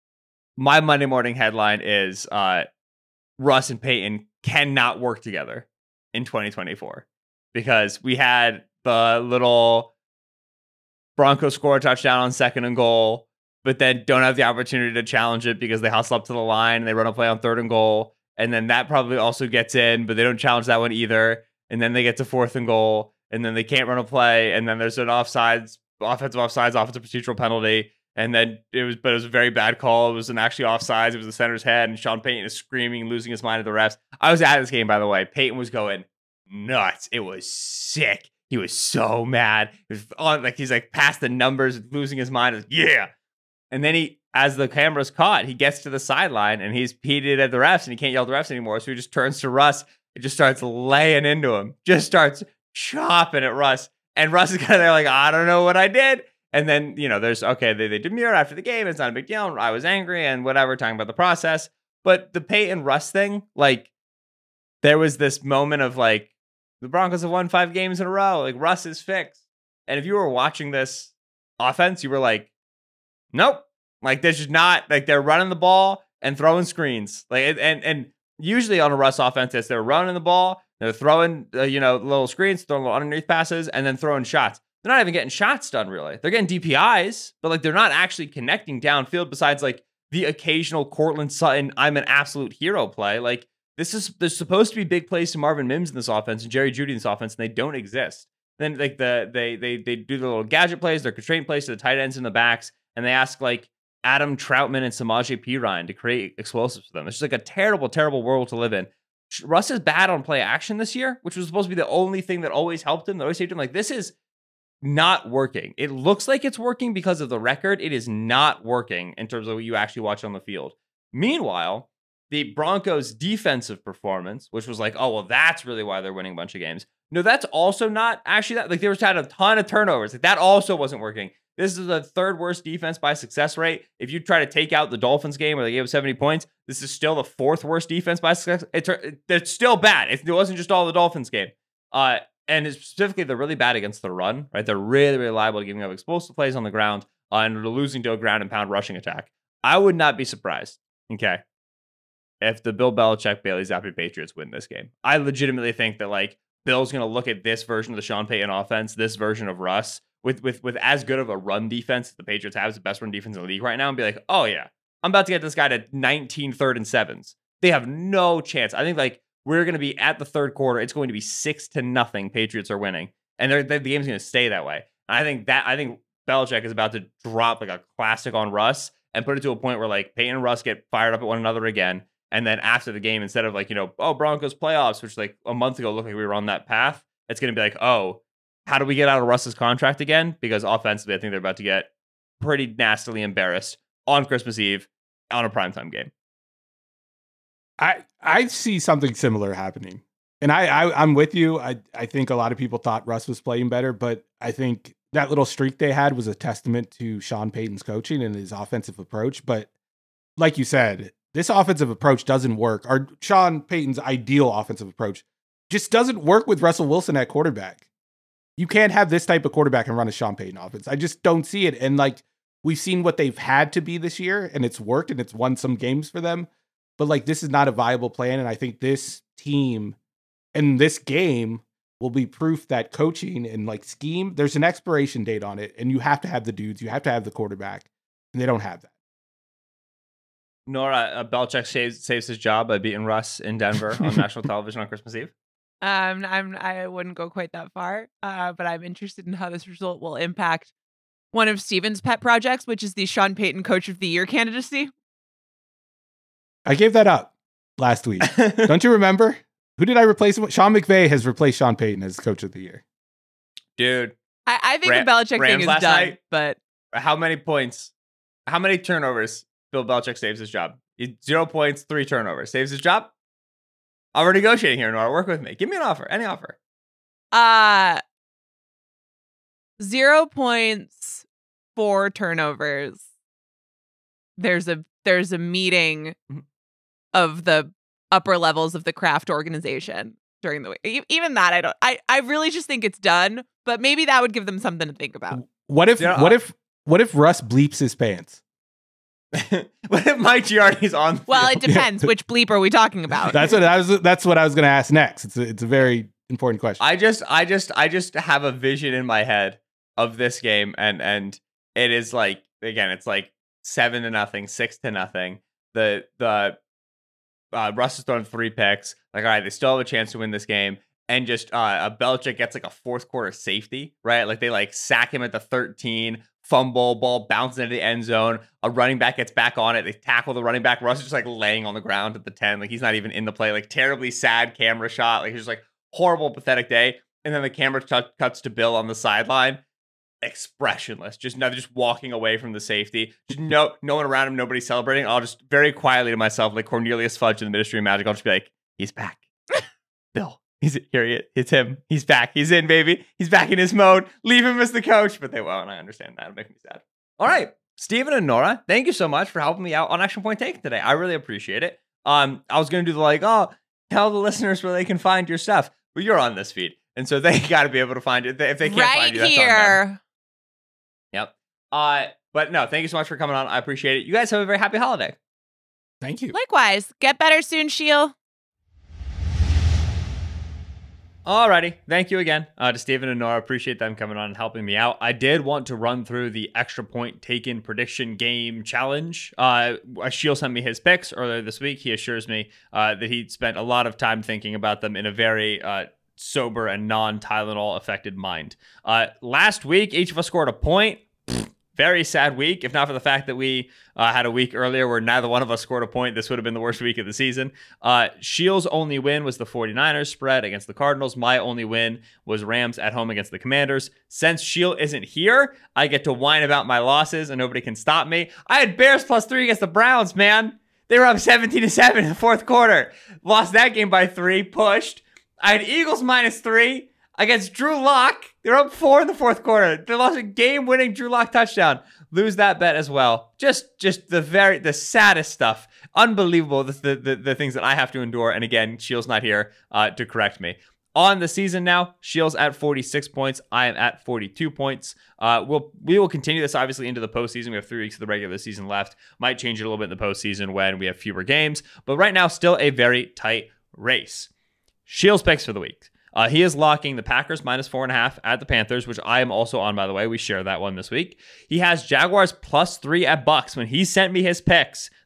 my Monday morning headline is uh, Russ and Peyton cannot work together in twenty twenty-four, because we had the little Broncos score a touchdown on second and goal, but then don't have the opportunity to challenge it because they hustle up to the line and they run a play on third and goal. And then that probably also gets in, but they don't challenge that one either. And then they get to fourth and goal, and then they can't run a play. And then there's an offsides, offensive offsides, offensive procedural penalty. And then it was, but it was a very bad call. It was an actually offsides. It was the center's head, and Sean Payton is screaming, losing his mind at the refs. I was at this game, by the way. Peyton was going nuts. It was sick. He was so mad. It was on, like he's like past the numbers, losing his mind. Was, yeah. And then he, as the camera's caught, he gets to the sideline and he's heated at the refs and he can't yell at the refs anymore. So he just turns to Russ and just starts laying into him. Just starts chopping at Russ. And Russ is kind of there like, I don't know what I did. And then, you know, there's, okay, they, they demur after the game. It's not a big deal. I was angry and whatever, talking about the process. But the Peyton Russ thing, like, there was this moment of like, the Broncos have won five games in a row. Like, Russ is fixed. And if you were watching this offense, you were like, nope. Like, there's just not, like, they're running the ball and throwing screens. Like, and and usually on a Russ offense, it's they're running the ball, they're throwing, uh, you know, little screens, throwing little underneath passes, and then throwing shots. They're not even getting shots done, really. They're getting D P Is, but, like, they're not actually connecting downfield besides, like, the occasional Cortland Sutton, I'm an absolute hero play. Like, this is, there's supposed to be big plays to Marvin Mims in this offense and Jerry Jeudy in this offense, and they don't exist. Then, like, the they they they do the little gadget plays, their constraint plays to the tight ends in the backs, and they ask, like, Adam Troutman and Samaje Perine to create explosives for them. It's just like a terrible, terrible world to live in. Russ is bad on play action this year, which was supposed to be the only thing that always helped him, that always saved him. Like, this is not working. It looks like it's working because of the record. It is not working in terms of what you actually watch on the field. Meanwhile, the Broncos' defensive performance, which was like, oh, well, that's really why they're winning a bunch of games. No, that's also not actually that. Like, they were had a ton of turnovers. Like, that also wasn't working. This is the third worst defense by success rate. If you try to take out the Dolphins game where they gave up seventy points, this is still the fourth worst defense by success. It's, it's still bad. It wasn't just all the Dolphins game. Uh, and it's specifically, they're really bad against the run, right? They're really, really liable to giving up explosive plays on the ground uh, and losing to a ground and pound rushing attack. I would not be surprised, okay, if the Bill Belichick, Bailey Zappi Patriots win this game. I legitimately think that, like, Bill's going to look at this version of the Sean Payton offense, this version of Russ, with with with as good of a run defense that the Patriots have, is the best run defense in the league right now, and be like, oh yeah, I'm about to get this guy to nineteen third and sevens. They have no chance. I think, like, we're going to be at the third quarter. It's going to be six to nothing. Patriots are winning, and they're, they're, the game's going to stay that way. And I think that I think Belichick is about to drop like a classic on Russ and put it to a point where, like, Peyton and Russ get fired up at one another again. And then after the game, instead of like, you know, oh, Broncos playoffs, which like a month ago looked like we were on that path, it's going to be like, oh, how do we get out of Russ's contract again? Because offensively, I think they're about to get pretty nastily embarrassed on Christmas Eve on a primetime game.
I I see something similar happening. And I, I, I'm with you. I, I think a lot of people thought Russ was playing better, but I think that little streak they had was a testament to Sean Payton's coaching and his offensive approach. But like you said, this offensive approach doesn't work. Or Sean Payton's ideal offensive approach just doesn't work with Russell Wilson at quarterback. You can't have this type of quarterback and run a Sean Payton offense. I just don't see it. And like, we've seen what they've had to be this year, and it's worked and it's won some games for them. But like, this is not a viable plan. And I think this team and this game will be proof that coaching and like scheme, there's an expiration date on it, and you have to have the dudes, you have to have the quarterback, and they don't have that.
Nora, uh, Belichick saves, saves his job by beating Russ in Denver on national television on Christmas Eve.
Um, I'm I wouldn't go quite that far, uh, but I'm interested in how this result will impact one of Steven's pet projects, which is the Sean Payton Coach of the Year candidacy.
I gave that up last week. Don't you remember? Who did I replace him with? Sean McVay has replaced Sean Payton as Coach of the Year.
Dude.
I, I think Ram- the Belichick Rams thing is done, night, but...
How many points, how many turnovers Bill Belichick saves his job? Zero points, three turnovers. Saves his job? I'm already negotiating here, Nora. Work with me. Give me an offer. Any offer.
Uh, zero points, four turnovers. There's a there's a meeting of the upper levels of the Kraft organization during the week. Even that, I don't. I, I really just think it's done. But maybe that would give them something to think about.
What if yeah, what uh, if what if Russ bleeps his pants?
What if Mike Giardi's on the
Well,
field?
it depends. Which bleep are we talking about?
That's what I was. That's what I was going to ask next. It's a, it's a very important question.
I just, I just, I just have a vision in my head of this game, and and it is like, again, it's like seven to nothing, six to nothing. The the uh, Russ has thrown three picks. Like, all right, they still have a chance to win this game. And just uh, a Belichick gets like a fourth quarter safety, right? Like they like sack him at the thirteen, fumble, ball bounces into the end zone. A running back gets back on it. They tackle the running back. Russ is just like laying on the ground at the ten. Like he's not even in the play. Like terribly sad camera shot. Like it's just like horrible, pathetic day. And then the camera t- cuts to Bill on the sideline, expressionless, just now just walking away from the safety. Just no, no one around him, nobody celebrating. I'll just very quietly to myself, like Cornelius Fudge in the Ministry of Magic, I'll just be like, he's back. Bill. He's here. He, it's him. He's back. He's in, baby. He's back in his mode. Leave him as the coach, but they won't. I understand that. It'll make me sad. All right, Steven and Nora, thank you so much for helping me out on Action Point Taken today. I really appreciate it. Um, I was gonna do the like, oh, tell the listeners where they can find your stuff, but you're on this feed, and so they got to be able to find it. If they can't
right
find you, that's
here.
on them. Yep. Uh, but no, thank you so much for coming on. I appreciate it. You guys have a very happy holiday.
Thank you.
Likewise. Get better soon, Sheil.
Alrighty, thank you again uh, to Steven and Nora. Appreciate them coming on and helping me out. I did want to run through the Extra Point Taken prediction game challenge. Uh, Sheil sent me his picks earlier this week. He assures me uh, that he spent a lot of time thinking about them in a very uh, sober and non-Tylenol affected mind. Uh, last week, each of us scored a point. Very sad week. If not for the fact that we uh, had a week earlier where neither one of us scored a point, this would have been the worst week of the season. Uh, Sheil's only win was the 49ers spread against the Cardinals. My only win was Rams at home against the Commanders. Since Sheil isn't here, I get to whine about my losses and nobody can stop me. I had Bears plus three against the Browns, man. They were up seventeen to seven in the fourth quarter. Lost that game by three, pushed. I had Eagles minus three. Against Drew Lock, they're up four in the fourth quarter. They lost a game-winning Drew Lock touchdown. Lose that bet as well. Just, just the very, the saddest stuff. Unbelievable. The, the, the things that I have to endure. And again, Sheil's not here uh, to correct me. On the season now, Sheil's at forty-six points. I am at forty-two points. Uh, we'll we will continue this obviously into the postseason. We have three weeks of the regular season left. Might change it a little bit in the postseason when we have fewer games. But right now, still a very tight race. Sheil's picks for the week. Uh, he is locking the Packers minus four and a half at the Panthers, which I am also on, by the way. We share that one this week. He has Jaguars plus three at Bucks. When he sent me his picks,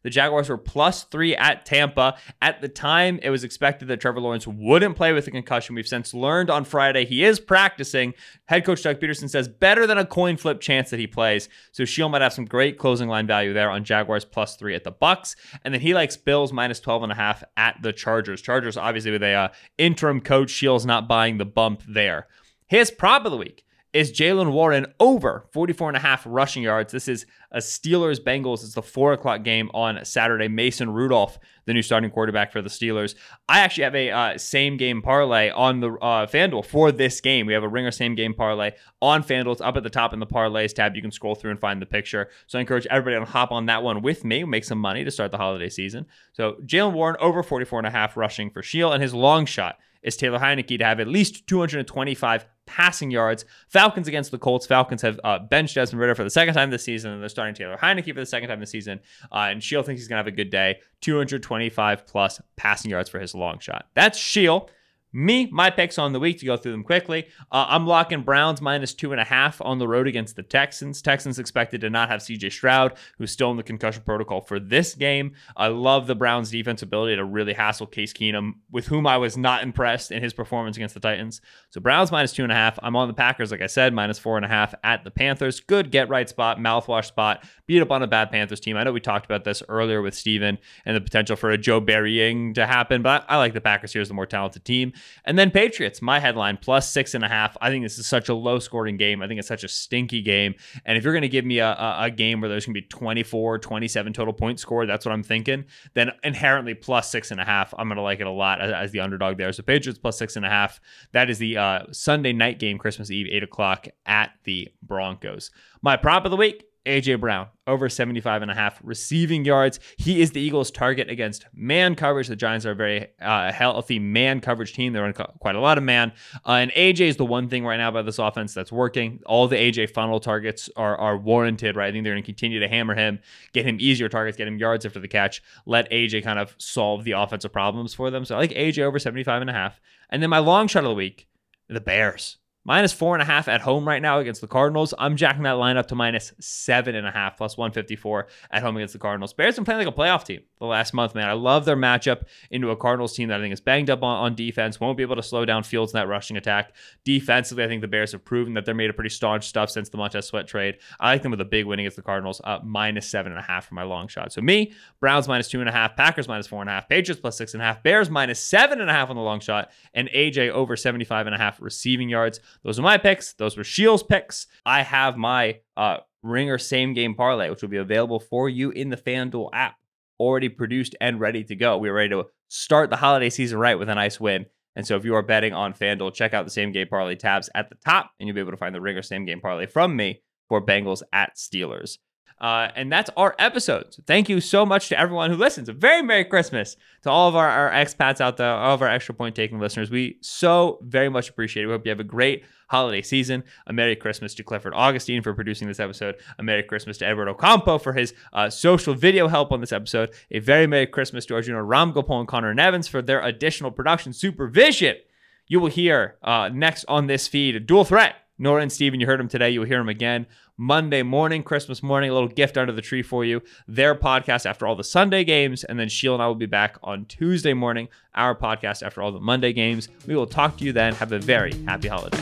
The Jaguars were plus three at Tampa. At the time, it was expected that Trevor Lawrence wouldn't play with a concussion. We've since learned on Friday he is practicing. Head coach Doug Peterson says better than a coin flip chance that he plays. So Shield might have some great closing line value there on Jaguars plus three at the Bucks. And then he likes Bills minus twelve and a half at the Chargers. Chargers, obviously, with a uh, interim coach, Shield's not buying the bump there. His prop of the week is Jaylen Warren over forty-four and a half rushing yards. This is a Steelers-Bengals. It's the four o'clock game on Saturday. Mason Rudolph, the new starting quarterback for the Steelers. I actually have a uh, same-game parlay on the uh, FanDuel for this game. We have a Ringer same-game parlay on FanDuel. It's up at the top in the parlays tab. You can scroll through and find the picture. So I encourage everybody to hop on that one with me, make some money to start the holiday season. So Jaylen Warren over forty-four and a half rushing for Shield, and his long shot is Taylor Heinicke to have at least two hundred twenty-five passing yards. Falcons against the Colts. Falcons have uh, benched Desmond Ridder for the second time this season, and they're starting Taylor Heinicke for the second time this season. Uh, and Shield thinks he's going to have a good day. two hundred twenty-five plus passing yards for his long shot. That's Shield. Me, my picks on the week, to go through them quickly. Uh, I'm locking Browns minus two and a half on the road against the Texans. Texans expected to not have C J Stroud, who's still in the concussion protocol for this game. I love the Browns' defense ability to really hassle Case Keenum, with whom I was not impressed in his performance against the Titans. So Browns minus two and a half. I'm on the Packers, like I said, minus four and a half at the Panthers. Good get-right spot, mouthwash spot. Beat up on a bad Panthers team. I know we talked about this earlier with Steven and the potential for a Joe Burying to happen, but I like the Packers here as the more talented team. And then Patriots, my headline, plus six and a half. I think this is such a low-scoring game. I think it's such a stinky game. And if you're going to give me a, a, a game where there's going to be twenty-four, twenty-seven total points scored, that's what I'm thinking, then inherently plus six and a half. I'm going to like it a lot as, as the underdog there. So Patriots plus six and a half. That is the uh, Sunday night game, Christmas Eve, eight o'clock at the Broncos. My prop of the week, A J Brown, over seventy-five and a half receiving yards. He is the Eagles' target against man coverage. The Giants are a very uh, healthy man coverage team. They're in quite a lot of man. Uh, and A J is the one thing right now about this offense that's working. All the A J funnel targets are, are warranted, right? I think they're going to continue to hammer him, get him easier targets, get him yards after the catch, let A J kind of solve the offensive problems for them. So I like A J over seventy-five and a half. And then my long shot of the week, the Bears. Minus four and a half at home right now against the Cardinals. I'm jacking that line up to minus seven and a half, plus one fifty-four at home against the Cardinals. Bears been playing like a playoff team the last month, man. I love their matchup into a Cardinals team that I think is banged up on, on defense, won't be able to slow down Fields in that rushing attack. Defensively, I think the Bears have proven that they're made of pretty staunch stuff since the Montez Sweat trade. I like them with a big win against the Cardinals, uh, minus seven and a half for my long shot. So me, Browns minus two and a half, Packers minus four and a half, Patriots plus six and a half, Bears minus seven and a half on the long shot, and A J over seventy-five and a half receiving yards. Those are my picks. Those were Shield's picks. I have my uh, Ringer same game parlay, which will be available for you in the FanDuel app, already produced and ready to go. We're ready to start the holiday season right with a nice win. And so if you are betting on FanDuel, check out the same game parlay tabs at the top, and you'll be able to find the Ringer same game parlay from me for Bengals at Steelers. Uh, and that's our episode. So thank you so much to everyone who listens. A very Merry Christmas to all of our, our expats out there, all of our Extra Point Taking listeners. We so very much appreciate it. We hope you have a great holiday season. A Merry Christmas to Clifford Augustine for producing this episode. A Merry Christmas to Edward Ocampo for his uh, social video help on this episode. A very Merry Christmas to Arjuna Ramgopal and Connor Nevins for their additional production supervision. You will hear uh, next on this feed a dual threat. Nora and Steven, you heard them today. You'll hear them again Monday morning, Christmas morning, a little gift under the tree for you. Their podcast after all the Sunday games, and then Sheila and I will be back on Tuesday morning, our podcast after all the Monday games. We will talk to you then. Have a very happy holiday.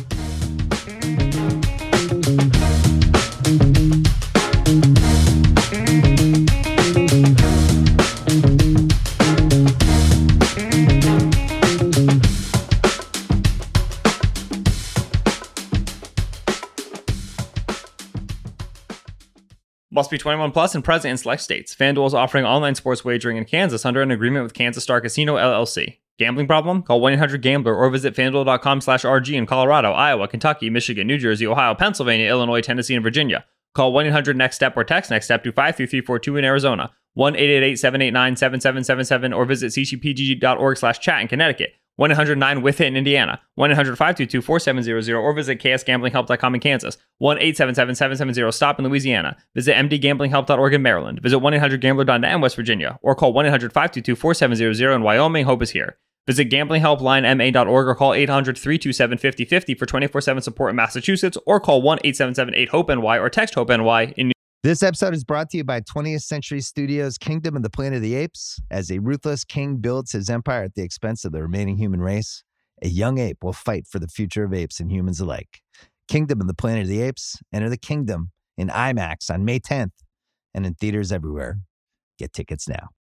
Must be twenty-one plus and present in select states. FanDuel is offering online sports wagering in Kansas under an agreement with Kansas Star Casino, L L C. Gambling problem? Call one eight hundred gambler or visit FanDuel.com slash RG in Colorado, Iowa, Kentucky, Michigan, New Jersey, Ohio, Pennsylvania, Illinois, Tennessee, and Virginia. Call one eight hundred next step or text NEXTSTEP to five three three four two in Arizona. one eight eight eight seven eight nine seven seven seven seven or visit c c p g g dot org slash chat in Connecticut. one eight hundred nine with it in Indiana. one eight hundred five two two four seven zero zero or visit k s gambling help dot com in Kansas. one eight seven seven seven seven zero stop in Louisiana. Visit m d gambling help dot org in Maryland. Visit one eight hundred gambler dot net in West Virginia or call one eight hundred five two two four seven zero zero in Wyoming. Hope is here. Visit gambling help line m a dot org or call eight hundred three two seven five zero five zero for twenty-four seven support in Massachusetts or call one eight seven seven eight hope N Y or text HOPE-N Y in New
This episode is brought to you by twentieth Century Studios' Kingdom of the Planet of the Apes. As a ruthless king builds his empire at the expense of the remaining human race, a young ape will fight for the future of apes and humans alike. Kingdom of the Planet of the Apes. Enter the kingdom in IMAX on May tenth and in theaters everywhere. Get tickets now.